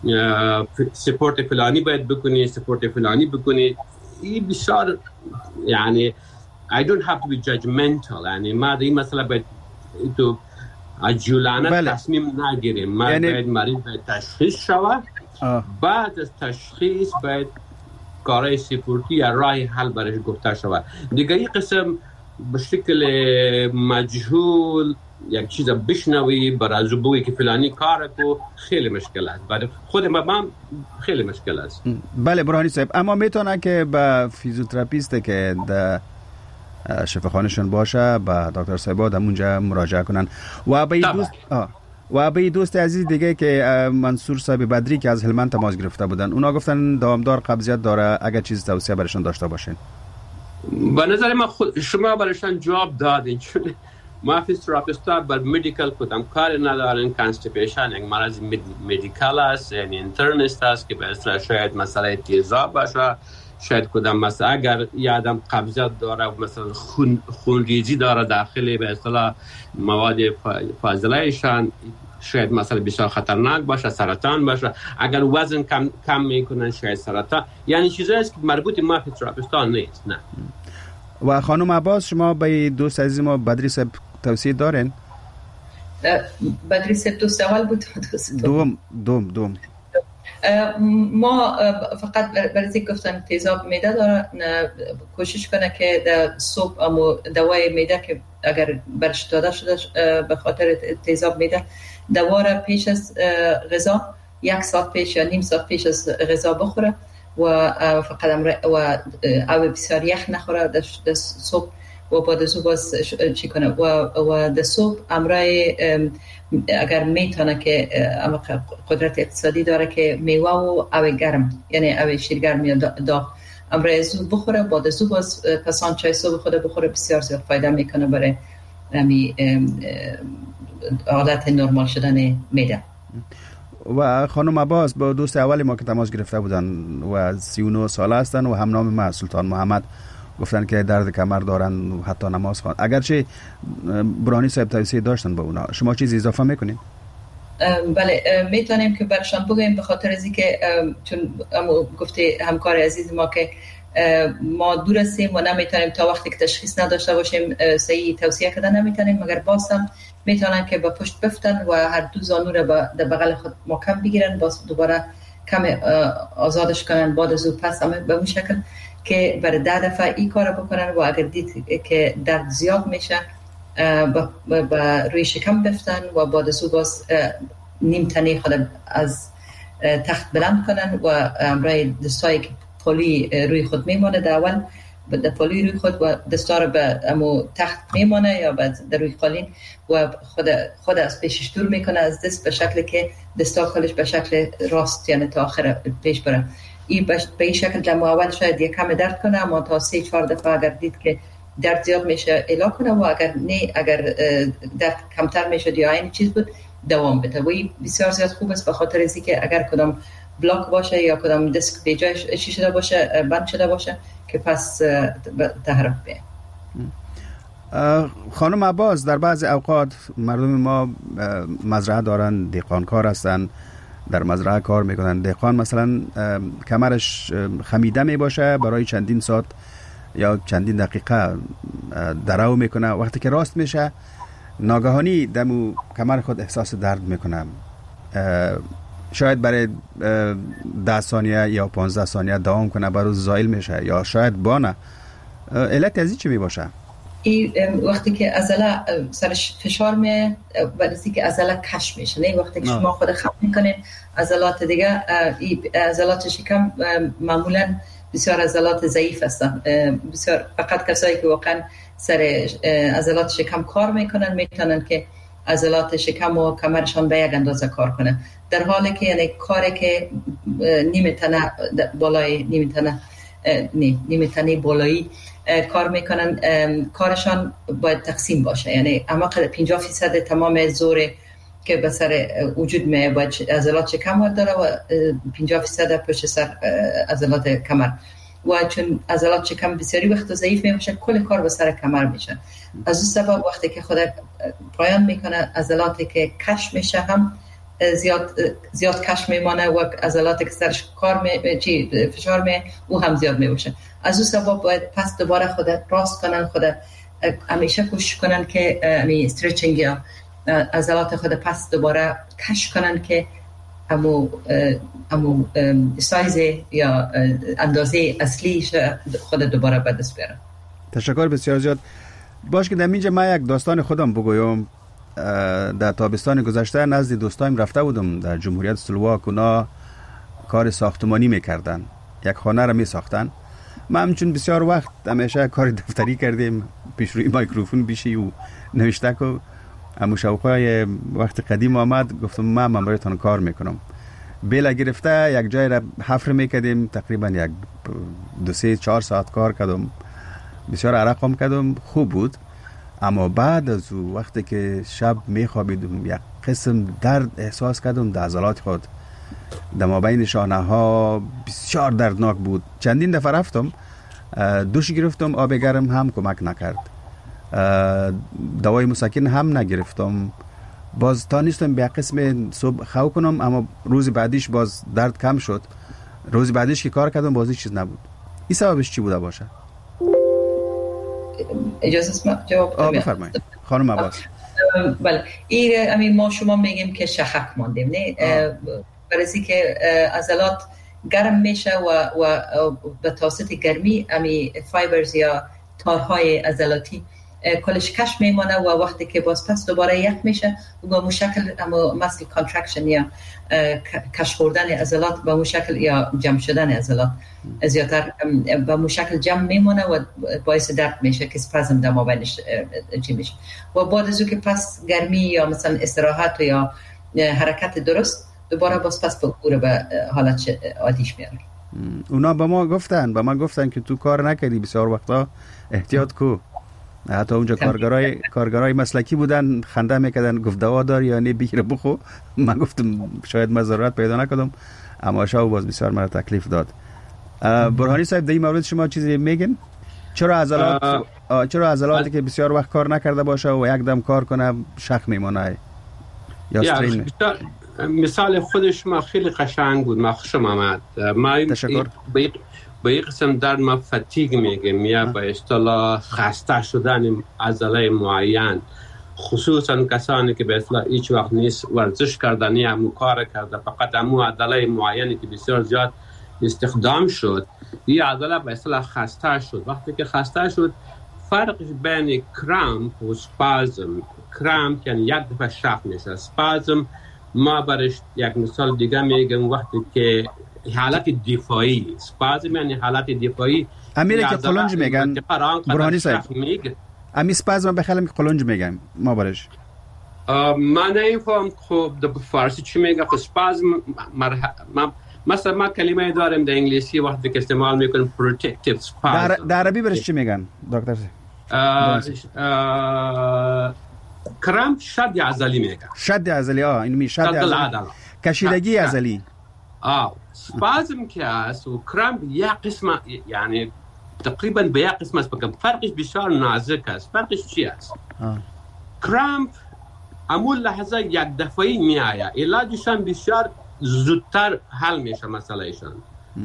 سپورت فلانی باید بکنی، سپورت فلانی بکنی. این بسیار یعنی I don't have to be judgmental. یعنی ما در این مسئله باید تو عجولانه بله. تصمیم نگیریم. ما یعنی... باید مریض باید تشخیص شود. آه. بعد از تشخیص باید کارهای سپورتی یا راه حل برش گفته شود. دیگه این قسم به شکل مجهول یک چیز بشنوی برای بگویی که فلانی کار کو خیلی مشکل است. برای خود ما خیلی مشکل است. بله برهانی صاحب، اما میتونه که با فیزیوتراپیست که در شفاخانهشون باشه با دکتر صاحب در اونجا مراجعه کنن. و به دوست آه. و به دوست عزیز دیگه که منصور صاحب بدری که از هلمند تماس گرفته بودن، اونا گفتن دامدار قبضیت داره، اگر چیز توصیه برشون داشته باشین. به نظر من خود شما برشان جواب دادین، چون ما فیزیوتراپیستا بر مدیکال کدام کار ندارن. کانستیپیشن یک مرض مدیکال است، یعنی اینترنست است که به اصطلاح شاید مسئله تیزاب باشه، شاید کدام مثلا اگر یه آدم قبضیت داره مثلا خون خونریزی داره داخل به اصطلاح مواد فاضلهشان، شاید مثلا بسیار خطرناک باشه، سرطان باشه. اگر وزن کم کم میکنن شاید سرطان. یعنی چیزایی است که مربوط ما فیزیوتراپیستا نیست. نه. و خانم عباس شما به دوست عزیز ما بدری صاحب توصیه دارین؟ بدری صاحب دوست اول بود دوم دوم دوم ما فقط برای گفتن تیزاب معده داره کوشش کنه که در صبح امو دوای معده که اگر برش داده شده به خاطر تیزاب معده دواره پیش از غذا یک ساعت پیش یا نیم ساعت پیش از غذا بخوره و فقط و او بسیار یخ نخوره در صبح و بعد از او باز چی کنه و و در صبح امرای اگر میتونه که قدرت اقتصادی داره که میوه و او گرم یعنی او شیرگرم یا دا امرای از او بخوره، بعد از او باز پسان چای صبح خود بخوره، بسیار زیاد فایده میکنه برای امی حالت نرمال شدن معده. و خانم عباس با دوست اولی ما که تماس گرفته بودن و سی و نه ساله هستن و هم نام ما سلطان محمد، گفتن که درد کمر دارن و حتی نماز خوان. اگرچه برانی صاحب توصیه داشتن با اونا، شما چیز اضافه میکنین؟ بله میتونیم که برشان بگویم به خاطر از اینکه چون گفته همکار عزیز ما که ما دور هستیم و نمیتونیم تا وقتی که تشخیص نداشته باشیم صحیح توصیه کردن نمیتونیم، مگر باز هم میتونن که با پشت بفتن و هر دو زانو را در بغل خود محکم بگیرن، باز دوباره کم آزادش کنن، بعد از او پس هم به اون شکل که برای ده دفعه این کار بکنن و اگر دید که درد زیاد میشه با روی شکم بفتن و بعد از او باز نیم تنه خود از تخت بلند کنن و امرای دستایی که پولی روی خود میمونه در اول به پالوی روی خود و دستا رو به امو تخت میمانه یا به در روی قالین و خود خود از پیشش دور میکنه از دست به شکلی که دستا خودش به شکل راست یعنی تا آخر پیش بره. این به این شکل جمع اول شاید یک کم درد کنه، اما تا سه چهار دفعه اگر دید که درد زیاد میشه الا کنه و اگر نه اگر درد کمتر میشه یا این چیز بود دوام بده. و این بسیار زیاد خوب است به خاطر اینکه که اگر کدام بلاک باشه یا کدام دیسک به جای چی شده باشه بند شده باشه که پس تحرک بیه. خانم عباس، در بعض اوقات مردم ما مزرعه دارن، دهقانکار هستن، در مزرعه کار میکنن. دهقان مثلا کمرش خمیده می باشه، برای چندین ساعت یا چندین دقیقه درو میکنه، وقتی که راست میشه ناگهانی دمو کمر خود احساس درد میکنه، شاید برای ده ثانیه یا پانزده ثانیه دوام کنه، برای زایل میشه یا شاید بانه. علت از این چی می باشه؟ این وقتی که عضله سرش فشار می وقتی که عضله کش میشه، نه وقتی که شما خود خم میکنین عضلات دیگه، این عضلات شکم معمولا بسیار عضلات ضعیف هستن، بسیار فقط کسایی که واقعا سر عضلات شکم کار میکنن میتونن که عضلات شکم و کمرشان به یک اندازه کار کنه، در حالی که یعنی کاری که نیمه تنه بالای نیمه تنه نه نیمه تنه بالایی کار میکنن کارشان باید تقسیم باشه، یعنی اما پنجاه فیصد تمام زور که به سر وجود می باید عضلات شکم داره و پنجاه فیصد پشت سر عضلات کمر، و چون عضلات شکم بسیاری وقت ضعیف می باشه کل کار به سر کمر میشه. از اون سبب وقتی که خود پایان میکنه عضلاتی که کش میشه هم زیاد زیاد کش میمانه و عضلاتی که سرش کار می چی فشار می او هم زیاد میشه. از اون سبب باید پس دوباره خود راست کنن، خود همیشه کوشش کنن که می استرچینگ یا عضلات خود پس دوباره کش کنن که امو امو سایز یا اندازه اصلی خود دوباره به دست بیارن. تشکر بسیار زیاد. باش که در اینجا من یک داستان خودم بگویم. در تابستان گذشته نزد دوستایم رفته بودم در جمهوریت اسلواک، اونا کار ساختمانی میکردن، یک خانه را میساختن. ما همچون بسیار وقت همیشه کار دفتری کردیم، پیش روی مایکروفون بیشی و نوشته که امو شوقای وقت قدیم آمد گفتم من من برایتان کار میکنم. بیل گرفته یک جای را حفر میکردیم، تقریبا یک دو سه چهار ساعت کار کردم، بسیار عرقم کردم، خوب بود. اما بعد از او وقتی که شب میخوابیدم یک قسم درد احساس کردم در عضلات خود، در مابین شانه ها بسیار دردناک بود. چندین دفعه رفتم دوش گرفتم، آب گرم هم کمک نکرد، دوای مسکن هم نگرفتم، باز تا نیستم به قسم صبح خو کنم، اما روز بعدیش باز درد کم شد. روز بعدیش که کار کردم بازی چیز نبود. این سببش چی بوده باشه؟ اجازه است جواب بدم؟ بفرمایید خانم عباس. بله، این همین ما شما میگیم که شخک ماندیم، نه برای که عضلات گرم میشه و و به توسط گرمی امی فایبرز یا تارهای عضلاتی کلش کش میمانه و وقتی که باز پس دوباره یک میشه و به مشکل اما مسل کانترکشن یا کش خوردن عضلات به مشکل یا جمع شدن عضلات زیادتر به مشکل جمع میمانه و باعث درد میشه که اسپازم در مابینش چی میشه و بعد از که پس گرمی یا مثلا استراحت یا حرکت درست دوباره باز پس به عبور به حالت عادیش میاره. اونا به ما گفتن به ما گفتن که تو کار نکردی بسیار وقتا احتیاط کو. حتی اونجا کارگرای کارگرای مسلکی بودن خنده میکردن، گفت دوا داری یا نه بگیر بخو. من گفتم شاید من ضرورت پیدا نکردم، اما شاو باز بسیار مرا تکلیف داد. برهانی صاحب در این مورد شما چیزی میگن؟ چرا عضلات چرا عضلاتی که بسیار وقت کار نکرده باشه و یک دم کار کنه شخ میمونه یا استرین؟ مثال خودش ما خیلی قشنگ بود، ما خوشم آمد. ما تشکر. به یک قسم در ما فتیگ میگیم یا به اصطلاح خسته شدن عضله معین، خصوصا کسانی که به اصطلاح هیچ وقت نیست ورزش کردن یا همون کار کرده، فقط همون عضله معینی که بسیار زیاد استخدام شد، این عضله به اصطلاح خسته شد. وقتی که خسته شد فرقش بین کرامپ و سپازم، کرامپ یعنی یک دفعه شخ میشه، سپازم ما برش یک مثال دیگه میگم وقتی که حالت دفاعی، سپازم یعنی حالت دفاعی امیر که قلنج میگن برهانی صاحب امی سپازم بخلم که قلنج میگم ما برش من نمیفهم خب در فارسی چی میگه خب سپازم مرح... ما مثلا ما کلمه داریم در انگلیسی وقتی که استعمال میکنیم protective spasm در, در عربی برش چی میگن دکتر کرامپ شد عضلی میگه شد عضلی آه این می شد عضلی کشیدگی عضلی آه سپازم که است و کرامپ یک قسم یعنی تقریبا به یک قسم است بگم فرقش بسیار نازک است فرقش چی است کرامپ امول لحظه یک دفعی می آید علاجشان بسیار زودتر حل میشه مسئلهشان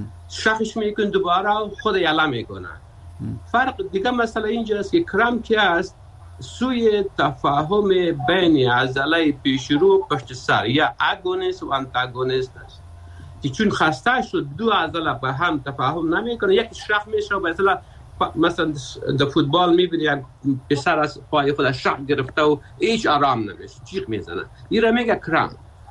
شخص میکن دوباره خود اعلام میکنه فرق دیگه مسئله اینجاست که کرامپ که است سوی تفاهم بین عضله پیشرو پشت سر یا اگونیست و انتاگونیست است که چون خسته شد دو عضله به هم تفاهم نمیکنه یک شخ میشه و مثلا مثلا در فوتبال میبینی یک پسر از پای خود شخ گرفته و هیچ آرام نمیشه جیغ میزنه این را میگه کرامپ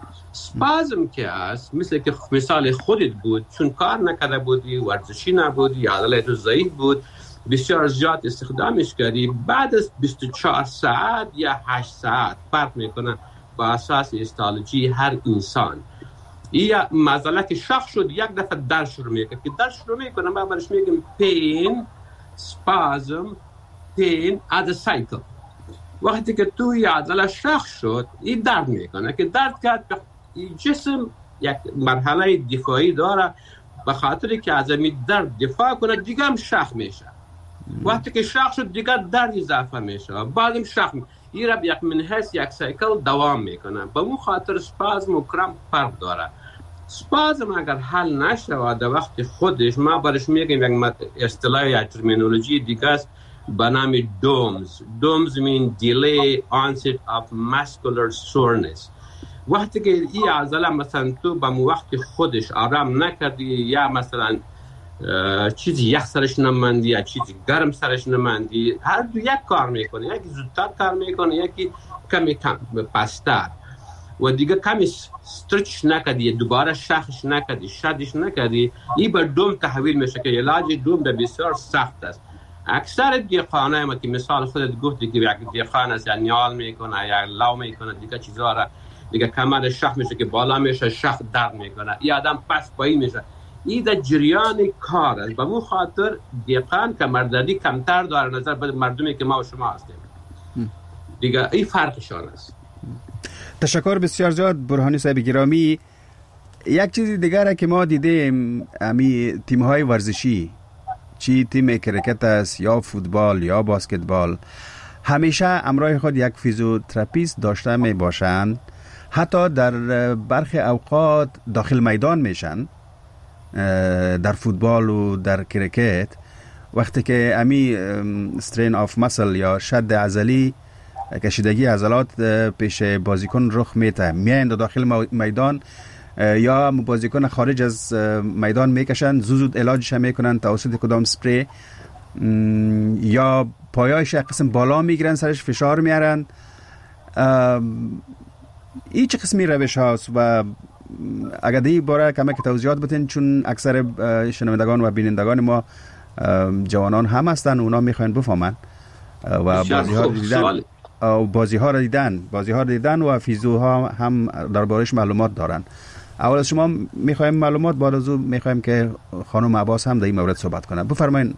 سپازم که است مثل که مثال خودت بود چون کار نکرده بودی ورزشی نبودی عضله تو ضعیف بود بسیار زیاد استخدامش کردی بعد از بیست و چهار ساعت یا هشت ساعت فرق میکنه با اساس هیستولوژی هر انسان این مسئله که شخص شد یک دفعه در شروع میکنه که در شروع میکنه ما برش میگیم پین سپازم پین از سایکل وقتی که توی عضله شخص شد این درد میکنه که درد کرد جسم یک مرحله دفاعی داره به خاطر که از این درد دفاع کنه دیگه هم شخ میشه وقتی که شخ شد دیگه درد اضافه میشه بعدم شخ میشه این را یک منحص یک سایکل دوام میکنه به اون خاطر سپازم و کرامپ فرق داره سپازم اگر حل نشه در وقت خودش ما برش میگیم یک اصطلاح یا ترمینولوژی دیگه است به نام دومز دومز mean delay onset of muscular soreness وقتی که این عضله مثلا تو به وقت خودش آرام نکردی یا مثلا چیزی یخ سرش نماندی یا چیزی گرم سرش نماندی هر دو یک کار میکنه یکی زودتر کار میکنه یکی کمی کم پستر و دیگه کمی استرچ نکردی دوباره شخش نکردی شدش نکردی این به دوم تحویل میشه که علاج دوم به بسیار سخت است اکثر دیقانه ما که مثال خودت گفتی که یک دیقان است یا نیال میکنه یا لو میکنه دیگه چیزا را دیگه کمر شخ میشه که بالا میشه شخ درد میکنه این آدم پس پایی میشه این در جریان کار است به اون خاطر دیقان کمردردی کمتر داره نظر به مردمی که ما و شما هستیم دیگه این فرقشان است. تشکر بسیار زیاد برهانی صاحب گرامی. یک چیز دیگر که ما دیدیم امی تیم‌های ورزشی چی تیم کرکت است یا فوتبال یا باسکتبال همیشه همراه خود یک فیزیوتراپیست داشته می باشند حتی در برخی اوقات داخل میدان میشن در فوتبال و در کرکت وقتی که امی استرین آف مسل یا شد عضلی کشیدگی عضلات پیش بازیکن رخ میته میایند داخل میدان یا بازیکن خارج از میدان میکشن زود زود علاجش میکنن توسط کدام سپری یا پایایش یک قسم بالا میگیرن سرش فشار میارن این چه قسمی روش هاست و اگر دی باره کمک توضیحات بتین چون اکثر شنوندگان و بینندگان ما جوانان هم هستن اونا میخواین بفهمن و بازی ها دیدن و بازی ها را دیدن بازی ها را دیدن و فیزیو ها هم دربارش معلومات دارن. اول از شما میخوایم معلومات بعد از اون میخوایم که خانم عباس هم در این مورد صحبت کنه. بفرمایید.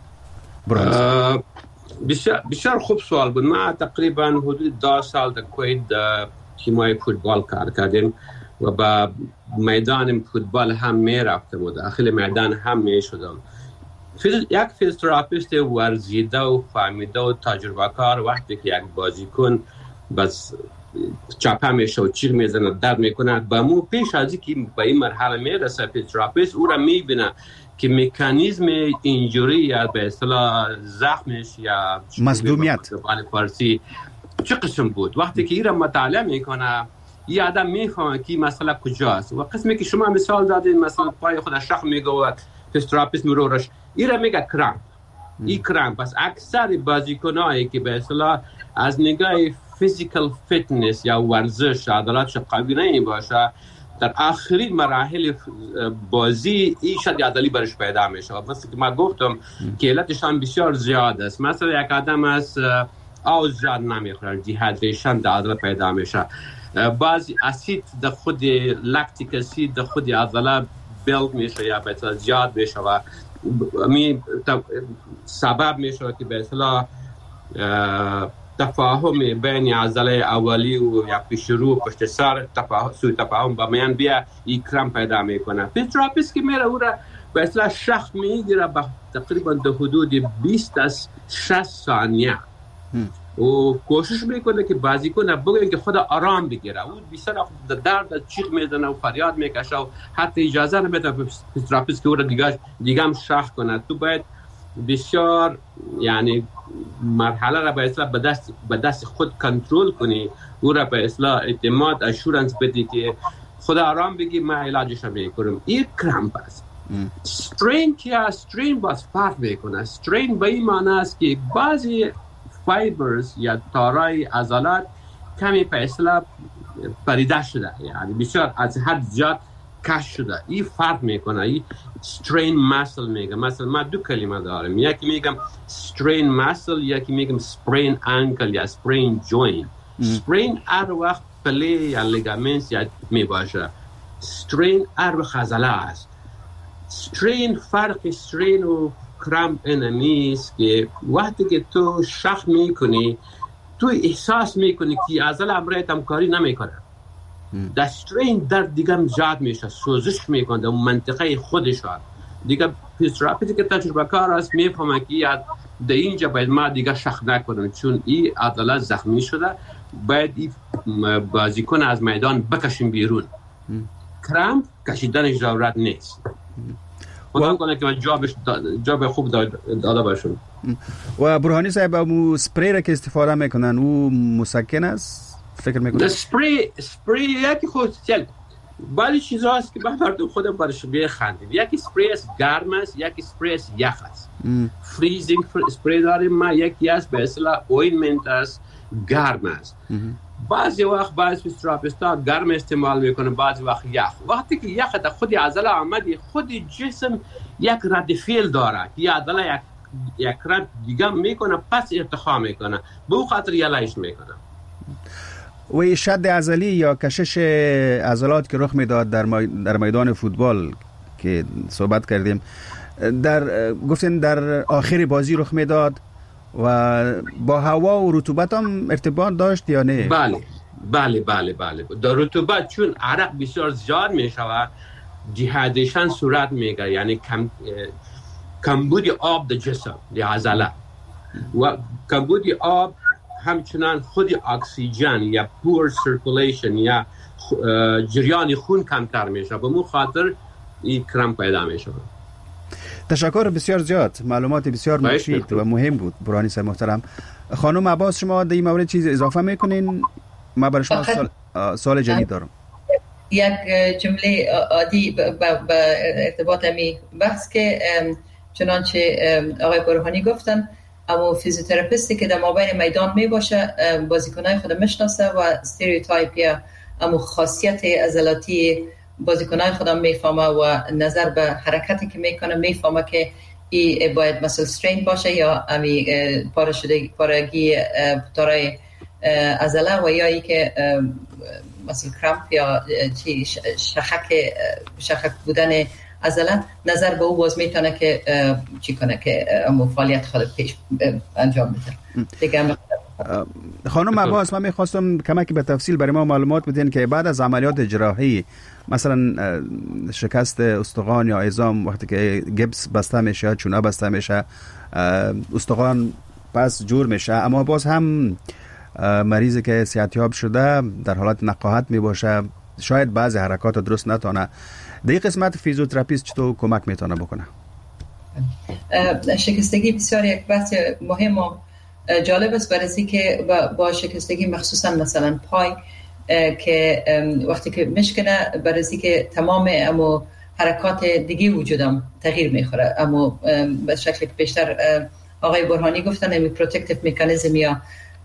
بسیار بسیار خوب سوال بود. ما تقریبا حدود ده سال در کویت تیمای فوتبال کار کردیم و با میدان فوتبال هم می رفتم و داخل میدان هم می شدم. یک فیزیوتراپیست ورزیده و فهمیده و تجربه کار وقتی که یک بازیکن بس چاپه میشه و چیغ میزنه درد میکنه با مو پیش از اینکه به این مرحله میرسه فیزیوتراپیست او را میبینه که مکانیزم اینجوری یا به اصطلاح زخمش یا مصدومیت زبان فارسی چه قسم بود. وقتی که این را مطالعه میکنه این آدم میفهمه که مسئله کجاست و قسمی که شما مثال دادین مثلا پای خود شخ میگه و فیزیوتراپیست میرورش این را میگه کرامپ. این کرامپ پس اکثر بازیکنایی که به اصطلاح از نگاه فیزیکال فیتنس یا ورزش عضلاتش قوی نمی باشه در آخرین مراحل بازی این شد عضلی برش پیدا میشه. مثل که ما گفتم که علتشان بسیار زیاد است. مثلا یک آدم از آب زیاد نمیخوره، دیهایدریشن در عضله پیدا میشه. بعضی اسید در خود لکتیک اسید در خود عضله بیلد میشه یا به اصطلاح زیاد میشه و می سبب میشه که به اصطلاح تفاهم بین عضله اولی و یا پیش رو و پشت سر تفاهم سوء تفاهم با میان بیا این کرم پیدا میکنه. فیزیوتراپیست که میره او را به اصطلاح شخص میگیره با تقریبا در حدود بیست تا شصت ثانیه و کوشش میکنه که بازیکن بگه که خدا آرام بگیره. او بیشتر در درد چیخ میزنه و فریاد میکشه و حتی اجازه نمیده فیزیوتراپیست که او را دیگه دیگه هم شخص کنه. تو باید بسیار یعنی مرحله را به اصطلاح به دست به دست خود کنترل کنی، او را به اصطلاح اعتماد اشورنس بدی که خدا آرام بگی ما علاجش رو میکنم. این کرامپ است. استرین که استرین باز فرق میکنه. استرین به این معنی است که بعضی فایبرز یا تارای عضلات کمی به اصطلاح پریده شده، یعنی بسیار از حد زیاد کش شده. این فرق میکنه. این strain muscle میگه. مثلا ما دو کلمه داریم، یکی میگم strain muscle، یکی میگم sprain ankle یا sprain joint. sprain هر وقت پله یا لیگامنت یا میباشه، strain هر وقت عضله است. strain فرق strain و کرامپ اینمیست که وقتی که تو شخ میکنی تو احساس میکنی که عضله امرایت همکاری نمیکنه. در استرین در دیگه هم زیاد میشه، سوزش میکنه در منطقه خودشان. دیگه فیزیوتراپیستی که تجربه کار است میفهمه که در اینجا باید ما دیگه شخ نکنیم چون این عضله زخمی شده، باید این بازیکن از میدان بکشیم بیرون. کرامپ کشیدنش ضرورت نیست. خدا کنه که جابش جاب خوب داده باشون. و برهانی صاحب امو سپری را که استفاده میکنن او مسکن است فکر میکنم؟ سپری سپری یکی خود چل بعضی چیزا هست که مردم خودم برش بخندید. یکی سپری است گرم است، یکی سپری است یخ است. فریزینگ سپری داریم ما، یکی است به اصطلاح اوینمنت است گرم است. بعضی وقت بعضی فیزیوتراپیستا گرم استعمال میکنه، بعضی وقت یخ. وقتی که یخ تا خود عضله آمدی خود جسم یک رد فعل داره که عضله یک یک رد دیگه میکنه پس ارتخا میکنه، به او خاطر یلایش میکنه. و شد عضلی یا کشش عضلات که رخ میداد در در میدان فوتبال که صحبت کردیم، در گفتین در آخر بازی رخ میداد و با هوا و رطوبت هم ارتباط داشت یا نه؟ بله بله بله بله در رطوبت چون عرق بسیار زیاد میشود دیهایدریشن صورت میگیره، یعنی کم کمبود آب در جسم در عضله و کمبود آب همچنان خود اکسیژن یا پور سرکولیشن یا جریان خون کمتر میشه، به مو خاطر این کرامپ پیدا میشه. تشکر بسیار زیاد، معلومات بسیار مفید و مهم بود برهانی صاحب محترم. خانم عباس شما در این مورد چیز اضافه میکنین؟ ما برای شما سال, سال جدید دارم. یک جمله عادی به ارتباط می بحث که چنانچه آقای برهانی گفتن، اما فیزیوتراپیستی که در مابین میدان می باشه بازیکنای خود میشناسه و استریوتایپ یا اما خاصیت عضلاتی بازیکنای خودم میفهمه و نظر به حرکتی که میکنه میفهمه که ای باید مثل استرین باشه یا امی پاره شده پارگی تارای عضله و یا ای که مثل کرامپ یا چی شخک شخک بودن عضله. نظر به او باز میتونه که چی کنه که فعالیت خود پیش انجام بده. دیگه خانم عباس من میخواستم کمکی به تفصیل برای ما معلومات بدین که بعد از عملیات جراحی مثلا شکست استخوان یا عظام وقتی که گبس بسته میشه، چونه بسته میشه، استخوان پس جور میشه، اما باز هم مریضی که صحتیاب شده در حالت نقاهت میباشه، شاید بعضی حرکات درست نتونه. در این قسمت فیزیوتراپیست چطور کمک میتونه بکنه؟ شکستگی بسیار یک بحث مهم و جالب است، برای که با شکستگی مخصوصا مثلا پای که وقتی که میشکنه برای که تمام امو حرکات دیگه وجودم تغییر میخوره، اما به شکل بیشتر آقای برهانی گفتن امی پروتکتیو مکانیزم یا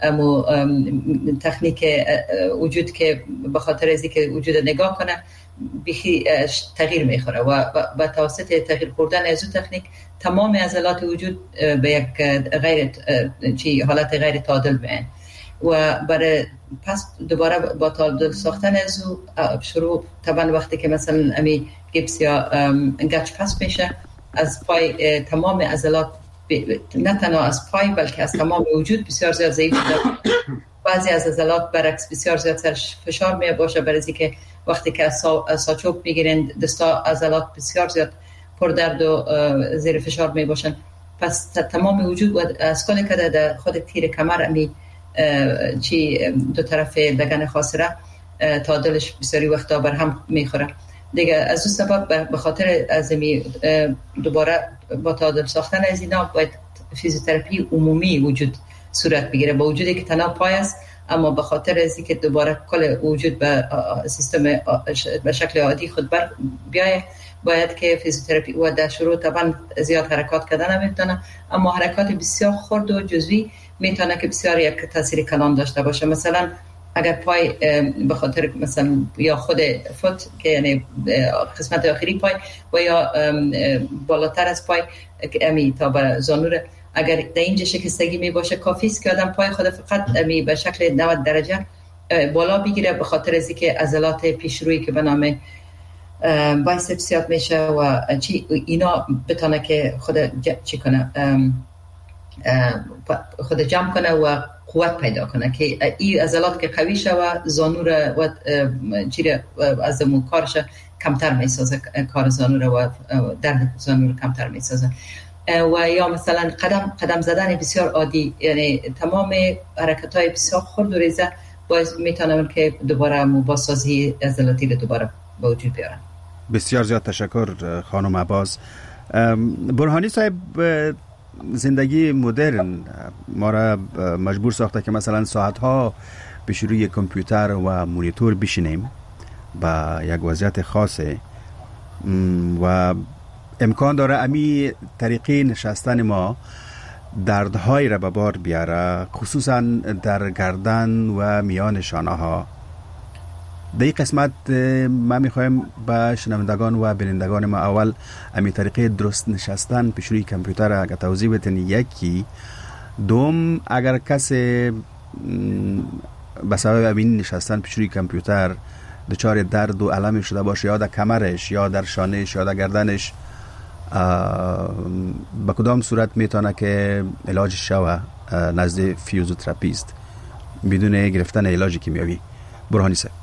امو تکنیک وجود که به خاطر از اینکه وجود نگاه کنه بیخی تغییر میخوره و با توسط تغییر خوردن از اون تکنیک تمام عضلات وجود به یک غیر چی حالت غیر تعادل میان و برای پس دوباره با تعادل ساختن از او شروع طبعا وقتی که مثلا امی گیپس یا گچ پس میشه از پای تمام عضلات نه تنها از پای بلکه از تمام وجود بسیار زیاد ضعیف شده. بعضی از عضلات برعکس بسیار زیاد سر فشار می باشه برای اینکه وقتی که از ساچوب میگیرین دستا عضلات بسیار زیاد پر درد و زیر فشار می باشن. پس تمام وجود و از کل که در خود تیر کمر امی چی دو طرف لگن خاصره تعادلش بسیاری وقتا بر هم میخوره دیگه. از اون سبب به خاطر ازمی دوباره با تعادل ساختن از اینا باید فیزیوتراپی عمومی وجود صورت بگیره با وجودی که تنها پای است، اما به خاطر از اینکه دوباره کل وجود به سیستم به شکل عادی خود بر بیایه باید که فیزیوتراپی و در شروع طبعا زیاد حرکات کردن نمیتونه، اما حرکات بسیار خرد و جزئی میتونه که بسیار یک تاثیر کلان داشته باشه. مثلا اگر پای به خاطر مثلا یا خود فوت که یعنی قسمت آخری پای و یا بالاتر از پای امی تا به زانور اگر در اینجا شکستگی می باشه کافی است که آدم پای خود فقط امی به شکل نود درجه بالا بگیره به خاطر از اینکه عضلات پیشرویی که به نام بایسپس یاد میشه و چی اینا بتونه که خود چی کنه خود جمع کنه و قوت پیدا کنه که این عضلات که قوی شه و زانور و چیره از دمون کارش کمتر میسازه، کار زانور و درد زانور کمتر میسازه. و یا مثلا قدم قدم زدن بسیار عادی، یعنی تمام حرکت های بسیار خرد و ریزه باعث میتونن که دوباره بازسازی عضلاتی رو دوباره به وجود بیارن. بسیار زیاد تشکر خانم عباس. برهانی صاحب، زندگی مدرن ما را مجبور ساخته که مثلا ساعتها پیش روی کامپیوتر و مونیتور بشینیم با یک وضعیت خاصه و امکان داره امی طریقی نشستن ما دردهای را به بار بیاره، خصوصا در گردن و میان شانه ها. در این قسمت ما میخوایم به شنوندگان و بینندگان ما اول امی طریقه درست نشستن پیش روی کامپیوتر اگر توضیح بدین. یکی دوم، اگر کسی به سبب این نشستن پیش روی کامپیوتر دچار درد و الم شده باشه یا در کمرش یا در شانهش یا در گردنش، به کدام صورت میتونه که علاج شوه نزد فیزیوتراپیست بدون گرفتن علاج کیمیایی؟ برهانی صاحب.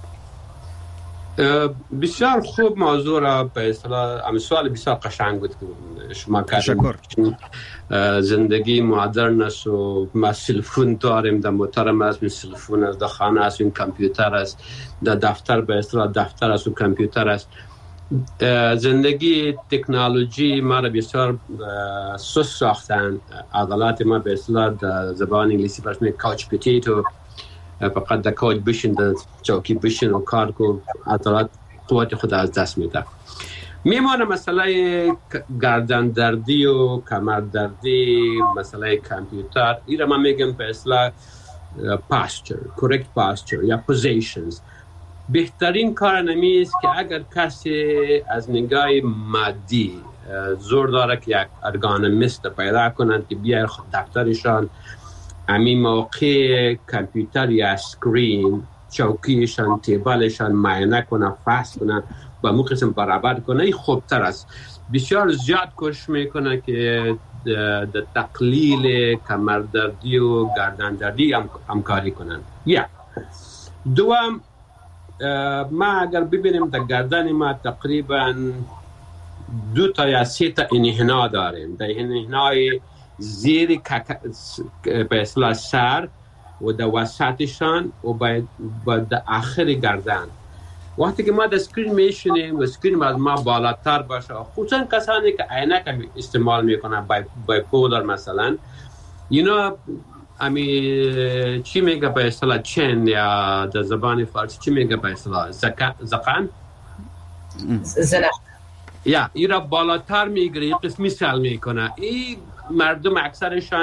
بسیار خوب موضوع را به اصطلاح ام سوال بسیار قشنگ بود که شما کردید. زندگی مدرن است و ما تلفن داریم، در موتر است، تلفن است، در خانه است، این کامپیوتر است، در دفتر به اصطلاح دفتر است و کامپیوتر است. زندگی تکنولوژی ما را بسیار سست ساختن. عضلات ما به اصطلاح در زبان انگلیسی برش میگن کاچ پوتیتو، فقط در کاج بشین، در چوکی بشین و کار کو، عضلات قوت خود از دست میده. میمانه مسئله گردن دردی و کمر دردی، مسئله کامپیوتر. این را ما میگم به اصطلاح پاستچر، کورکت پاستچر یا پوزیشنز. بهترین کار نمیست که اگر کسی از نگاه مادی زور داره که یک ارگانومیست پیدا کنند که بیاید دفترشان همین موقع کامپیوتر یا اسکرین چوکیشان تیبلشان معاینه کنن، فحص کنن، با مو قسم برابر کنن، این خوبتر است. بسیار زیاد کوشش میکنه که در تقلیل کمردردی و گردن دردی هم همکاری کنن. یا دوم، ما اگر ببینیم در گردن ما تقریبا دو تا یا سه تا انحنا داریم. در انحنای زیر به اصطلاح سر و در وسطشان و با در آخر گردن. وقتی که ما در اسکرین میشینیم و اسکرین از ما بالاتر باشه، خصوصا کسانی که عینک استعمال میکنن، بایپولر مثلا، اینا امی چی میگه به اصطلاح چین یا در زبان فارسی چی میگه به اصطلاح زقان زنخ یا ایرا بالاتر میگیره، یه قسمی سل میکنه. این مردم اکثرشان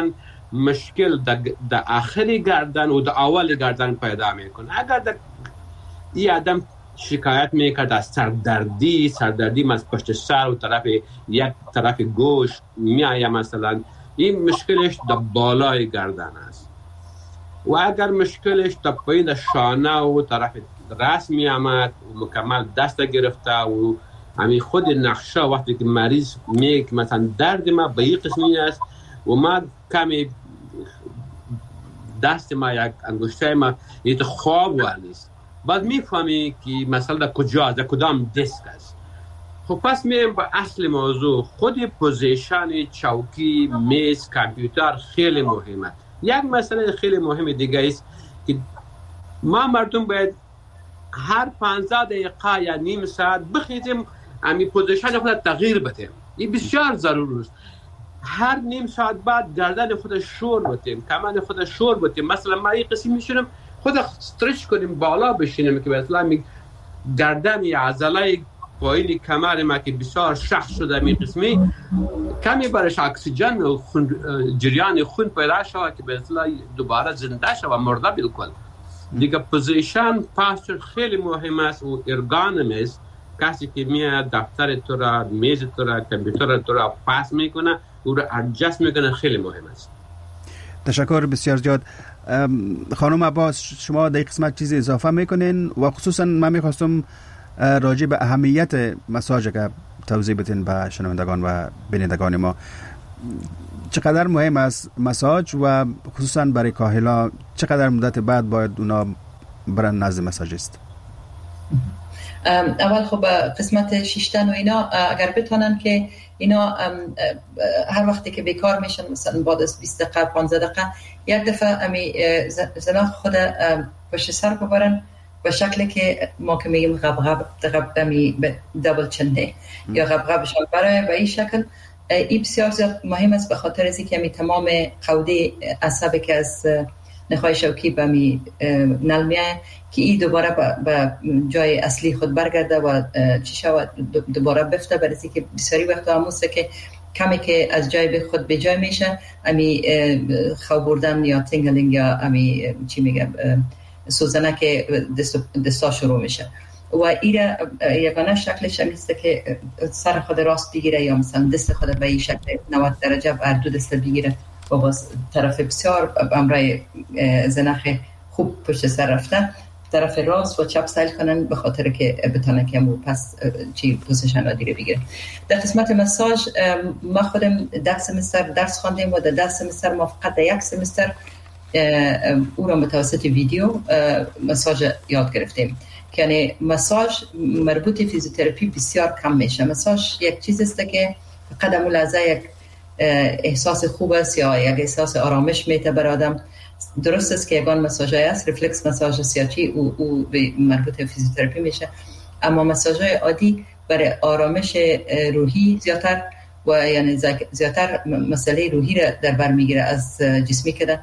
مشکل در آخری گردن و در اول گردن پیدا میکنه. اگر در این آدم شکایت میکرد از سردردی سردردی از پشت سر و طرف یک طرف گوش میآید مثلا، این مشکلش در بالای گردن است. و اگر مشکلش در پایین شانه و طرف راست میآمد و مکمل دست گرفته و همین خود نقشه وقتی که مریض میگه مثلا درد ما به این قسمی است و ما کمی دست ما یک انگشته ما یه خواب والیست، بعد میفهمی که مثلا در کجا در کدام دسک است. خب پس میایم به اصل موضوع. خود پوزیشن چوکی، میز، کامپیوتر خیلی مهمه. یک مسئله خیلی مهم دیگه است که ما مردم باید هر پانزده دقیقه یا نیم ساعت بخیزیم امی پوزیشن خود تغییر بدیم. این بسیار ضروری است. هر نیم ساعت بعد گردن خود شور بدیم، کمر خود شور بدیم. مثلا ما این قسم میشونم خود استرچ کنیم، بالا بشینیم که مثلا می گردن یا عضله پایین کمر ما که بسیار شخص شده می قسمی کمی برش اکسیژن و خون جریان خون پیدا شود که مثلا دوباره زنده شود و مرده بالکل. دیگه پوزیشن پاستر خیلی مهم است و ارگانم است. کسی که میاد دفتر تو را، میز تو را، کامپیوتر تو را پاس میکنه او را ادجست میکنه، خیلی مهم است. تشکر بسیار زیاد. خانم عباس، شما در قسمت چیزی اضافه میکنین و خصوصا من میخواستم راجع به اهمیت مساج که توضیح بدین به شنوندگان و بینندگان ما. چقدر مهم است مساج و خصوصا برای کاهلا چقدر مدت بعد باید اونا برن نزد مساجیست؟ اول خب قسمت شیشتن و اینا اگر بتونن که اینا هر وقتی که بیکار میشن مثلا بعد از بیست دقیقه پانزده دقیقه یک دفعه امی زناخ خود پشت سر ببرن به شکلی که ما که میگیم غبغب دمی دبل چنه یا غبغبشان برای به این شکل. این بسیار زیاد مهم است به خاطر از اینکه می تمام قوده عصبی که از نخای شوکی به می نلمیه که این دوباره به جای اصلی خود برگرده و چی شود دوباره بفته، برای اینکه بسیاری وقت هموسته که کمی که از جای به خود به جای میشه امی خواب بردن یا تینگلینگ یا امی چی میگم سوزنه که دستا شروع میشه و ایره یگانه شکلش همیسته که سر خود راست بگیره یا مثلا دست خود به این شکل نود درجه بر دو دست بگیره و باز طرف بسیار امرای زنخ خوب پشت سر رفته طرف راست و چپ سیل کنن به خاطر که بتانه که مو پس چی پوزیشن آدیره بگیره. در قسمت مساج ما خودم ده سمستر درس خواندیم و در ده سمستر ما فقط در یک سمستر او را متوسط ویدیو مساج یاد گرفتیم. یعنی مساج مربوط فیزیوتراپی بسیار کم میشه. مساج یک چیز است که قدم لحظه یک احساس خوب است یا یک احساس آرامش میده بر آدم. درست است که یگان مساجای است رفلکس مساج سیاچی او, او به مربوط فیزیوتراپی میشه، اما مساجای عادی برای آرامش روحی زیادتر و یعنی زیادتر مسئله روحی را در بر میگیره از جسمی که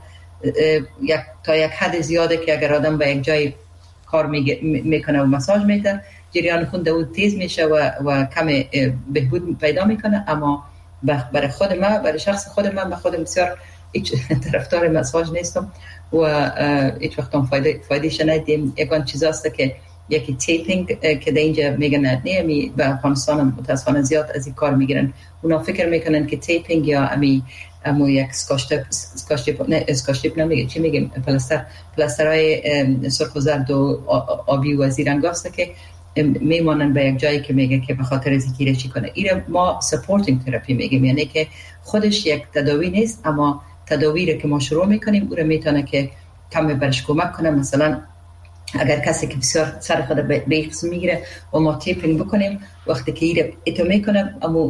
یک تا یک حد زیاده که اگر آدم به یک جای کار میکنه و مساج میده جریان خون دو تیز میشه و و کم بهبود پیدا میکنه. اما برای خود من برای شخص خود من من خودم بسیار هیچ طرفدار مساج نیستم و هیچ وقت هم فایده فایدهش ندیدم. یکان چیزاست که یکی تیپینگ که در اینجا میگن نه می به افغانستان متاسفانه زیاد از این کار میگیرن. اونا فکر میکنن که تیپینگ یا امی امو یک اسکاشتپ اسکاشتپ نه اسکاشتپ نمیگه چی میگیم پلاستر پلاسترهای سرخ و زرد و آبی و زیرنگاست که میمونن به یک جایی که میگه که به خاطر از اینکه چی کنه. اینا ما سپورتینگ تراپی میگیم، یعنی که خودش یک تداوی نیست اما تداوی رو که ما شروع میکنیم او رو میتونه که کم برش کمک کنه. مثلا اگر کسی که بسیار سر خود به این قسم میگیره و ما تیپینگ بکنیم وقتی که ایره ایتو میکنم امو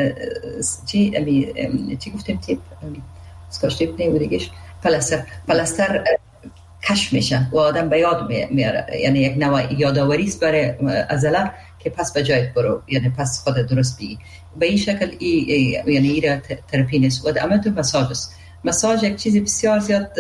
چی امی چی گفتیم تیپ اسکاش تیپ نه بودیگش پلاستر پلاستر کش میشه و آدم به یاد میاره، یعنی یک نوع یادآوری است برای عضله که پس به جایت برو، یعنی پس خود درست بگی. به این شکل ای یعنی ایره تراپی نیست و اما تو مساج است. مساج یک چیزی بسیار زیاد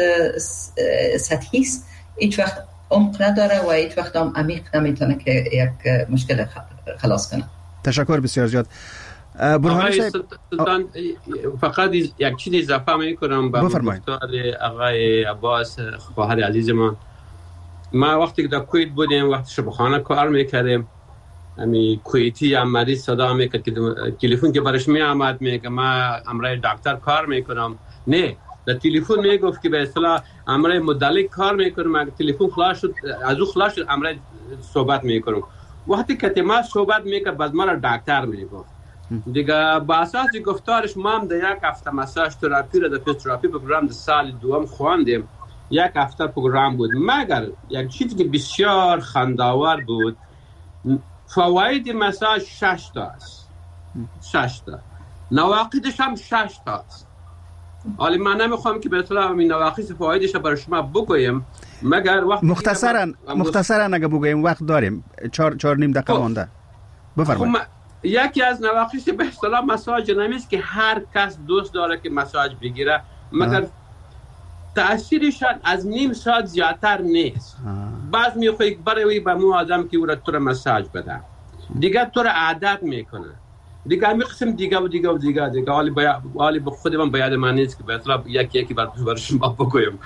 سطحی است، هیچ وقت عمق نداره و هیچ وقت هم عمیق نمیتونه که یک مشکل خلاص کنه. تشکر بسیار زیاد. برهانی سلطان فقط یک چیز اضافه میکنم به گفتار آقای عباس خواهر عزیز ما. ما وقتی که در کویت بودیم، وقتی شبخانه کار میکردیم، امی کویتی هم مریض صدا میکرد که تلفن که برش میامد میگه ما امرای دکتر کار میکنم، نه در تلفن میگفت که به اصطلاح امرای مدلک کار میکنم، اگه تلفن خلاص شد از او خلاص شد امرای صحبت میکنم. وقتی که ما صحبت میکرد باز ما را دکتر میگفت دیگه. با اساس گفتارش ما هم در یک هفته مساج تراپی را در فیزیوتراپی پروگرام در سال دوم خواندیم. یک هفته پروگرام بود، مگر یک چیزی که بسیار خنده‌آور بود، فواید مساج شش تا است، شش تا، نواقصش هم شش تا است. حالا من نمیخوام که به اصطلاح این نواقص فوایدش برای شما بگویم، مگر وقت مختصرا مختصرا اگه بگویم وقت داریم، چهار چهار نیم دقیقه مونده. بفرمایید. یکی از نواقص به اصطلاح مساج نمیست که هر کس دوست داره که مساج بگیره، مگر تأثیرش از نیم ساعت زیادتر نیست. بعض میخوایی برای به مو آدم که او را تو را مساج بده، دیگه تو را عادت میکنه، دیگه همی قسم دیگه و دیگه و دیگه دیگه حالی باید به خود من باید من نیست که به اطلاع یکی یکی برای شما بگویم.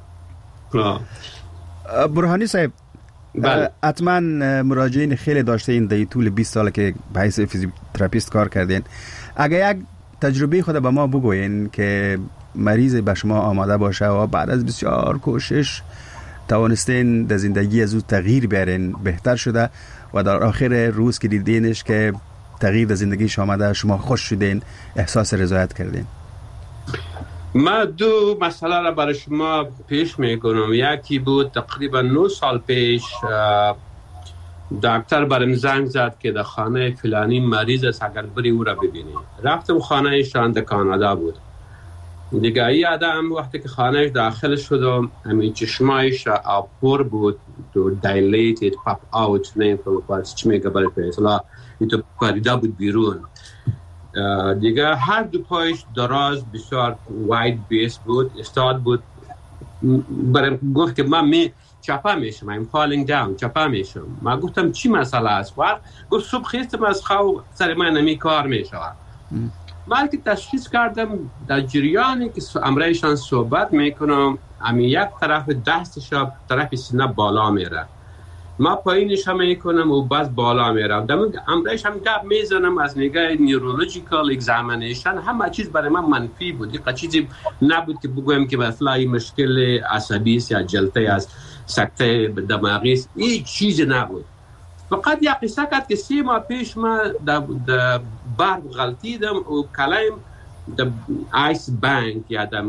برهانی صاحب، حتما مراجعین خیلی داشته این در طول بیست سال که به حیث فیزیوتراپیست کار کردین، اگه یک تجربه خود به ما بگوین که مریض به شما آماده باشه و بعد از بسیار کوشش توانستین در زندگی از او تغییر بیارین، بهتر شده و در آخر روز که دیدینش که تغییر در زندگیش آمده، شما خوش شدین، احساس رضایت کردین. ما دو مسئله را برای شما پیش میکنم. یکی بود تقریبا نه سال پیش دکتر برام زنگ زد که در خانه فلانی مریض است، اگر بری او را ببینی. رفتم خانه ایشان در کانادا بود. دیگه ای آدم وقتی که خانهش داخل شدم، همین چشمایش آپور بود، تو dilated pop out نمیفهم باید چی میگه برای پیسلا، این تو پریده بود بیرون. دیگه هر دو پایش دراز بسیار واید بیس بود، استاد بود. برام گفت که من می چپا میشم، I'm falling down، چپا میشم. ما گفتم چی مسئله است؟ گفت صبح خیستم از خواب سر من نمی کار میشود. من که تشخیص کردم در جریانی که امرایشان صحبت میکنم، امی یک طرف دستش طرف سینه بالا میره، ما پایینش هم میکنم و باز بالا میره. در امرایش هم گپ میزنم از نگاه نیورولوژیکال اگزامینیشن، همه چیز برای من منفی بود. یک چیزی نبود که بگویم که مثلا این مشکل عصبی است یا جلطه است، سکته دماغی است، این چیز نبود. فقط یک قصه کرد که سی ماه پیش ما در برق غلطیدم و کلایم در آیس بانک یادم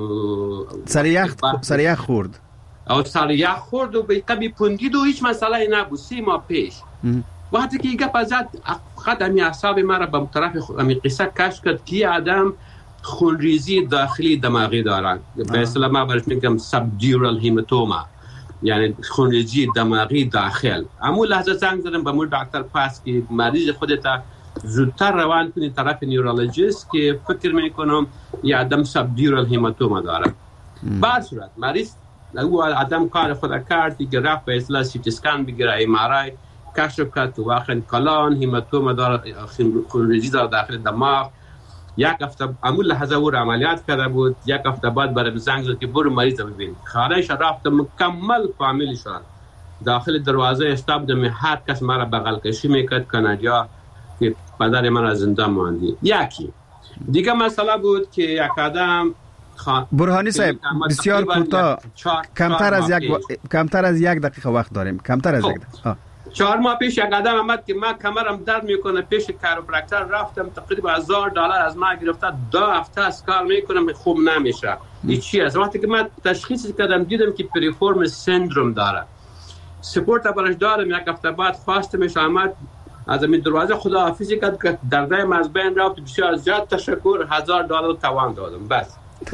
سر یخ خورد او سر یخ خورد و به قبی پوندید و هیچ مسئله نبود سی ماه پیش. وقتی که یک پزد فقط همی اعصاب مرا به طرف همی قصه کش کرد که آدم خونریزی داخلی دماغی دارن، به اصطلاح ما برش میگم سبدیورال هیماتوما، یعنی خونریزی دماغی داخل. اما لحظه زنگ زدم به مول دکتر پاس که مریض خودت زودتر روان کنی طرف نیورولوژیست که فکر میکنم یه آدم سبدیورال هیماتوما داره. بعد صورت مریض او آدم کار خود کرد دیگه، رفت به اصطلاح سی تی اسکن بگیره، ام آر آی کشف کرد که واقعا کلان هیماتوما داره، خونریزی داره داخل دماغ. یک هفته امول لحظه او عملیات کرده بود، یک هفته بعد برای زنگ زد که برو مریض ببین. خانه‌اش رفت مکمل فامیلی شد، داخل دروازه استابدم، هر کس مرا بغل کشی میکرد کانادیا که پدر من از زنده ماندی. یکی دیگه مسئله بود که یک آدم خان... برهانی صاحب بسیار کوتاه، کمتر از یک و... کمتر از یک دقیقه وقت داریم، کمتر از یک دقیقه. چهار ماه پیش یک آدم آمد که من کمرم درد میکنه، پیش کاروپرکتر رفتم، تقریبا هزار دلار از من گرفته، دو هفته از کار میکنم خوب نمیشه. این چی است؟ وقتی که من تشخیص کردم دیدم که پریفورم سندروم داره، سپورت برش دارم. یک هفته بعد خواستمش آمد، از این دروازه خداحافظی کرد که دردم از بین رفت. بسیار زیاد تشکر، هزار دلار توان دادم. بس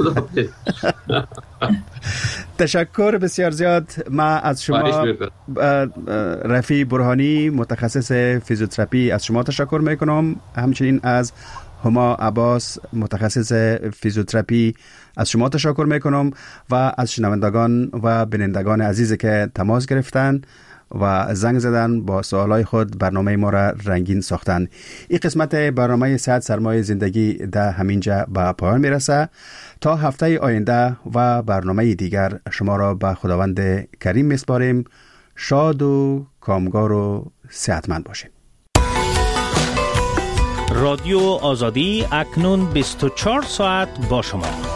تشکر بسیار زیاد. ما از شما رفیع برهانی متخصص فیزیوتراپی از شما تشکر میکنم، همچنین از هما عباس متخصص فیزیوتراپی از شما تشکر میکنم و از شنوندگان و بینندگان عزیزی که تماس گرفتن و زنگ زدن با سوالای خود برنامه ما را رنگین ساختن. این قسمت برنامه صحت سرمایه زندگی در همینجا به پایان میرسه. تا هفته آینده و برنامه دیگر شما را به خداوند کریم میسپاریم. شاد و کامگار و صحتمند باشید. رادیو آزادی اکنون بیست و چهار ساعت با شما.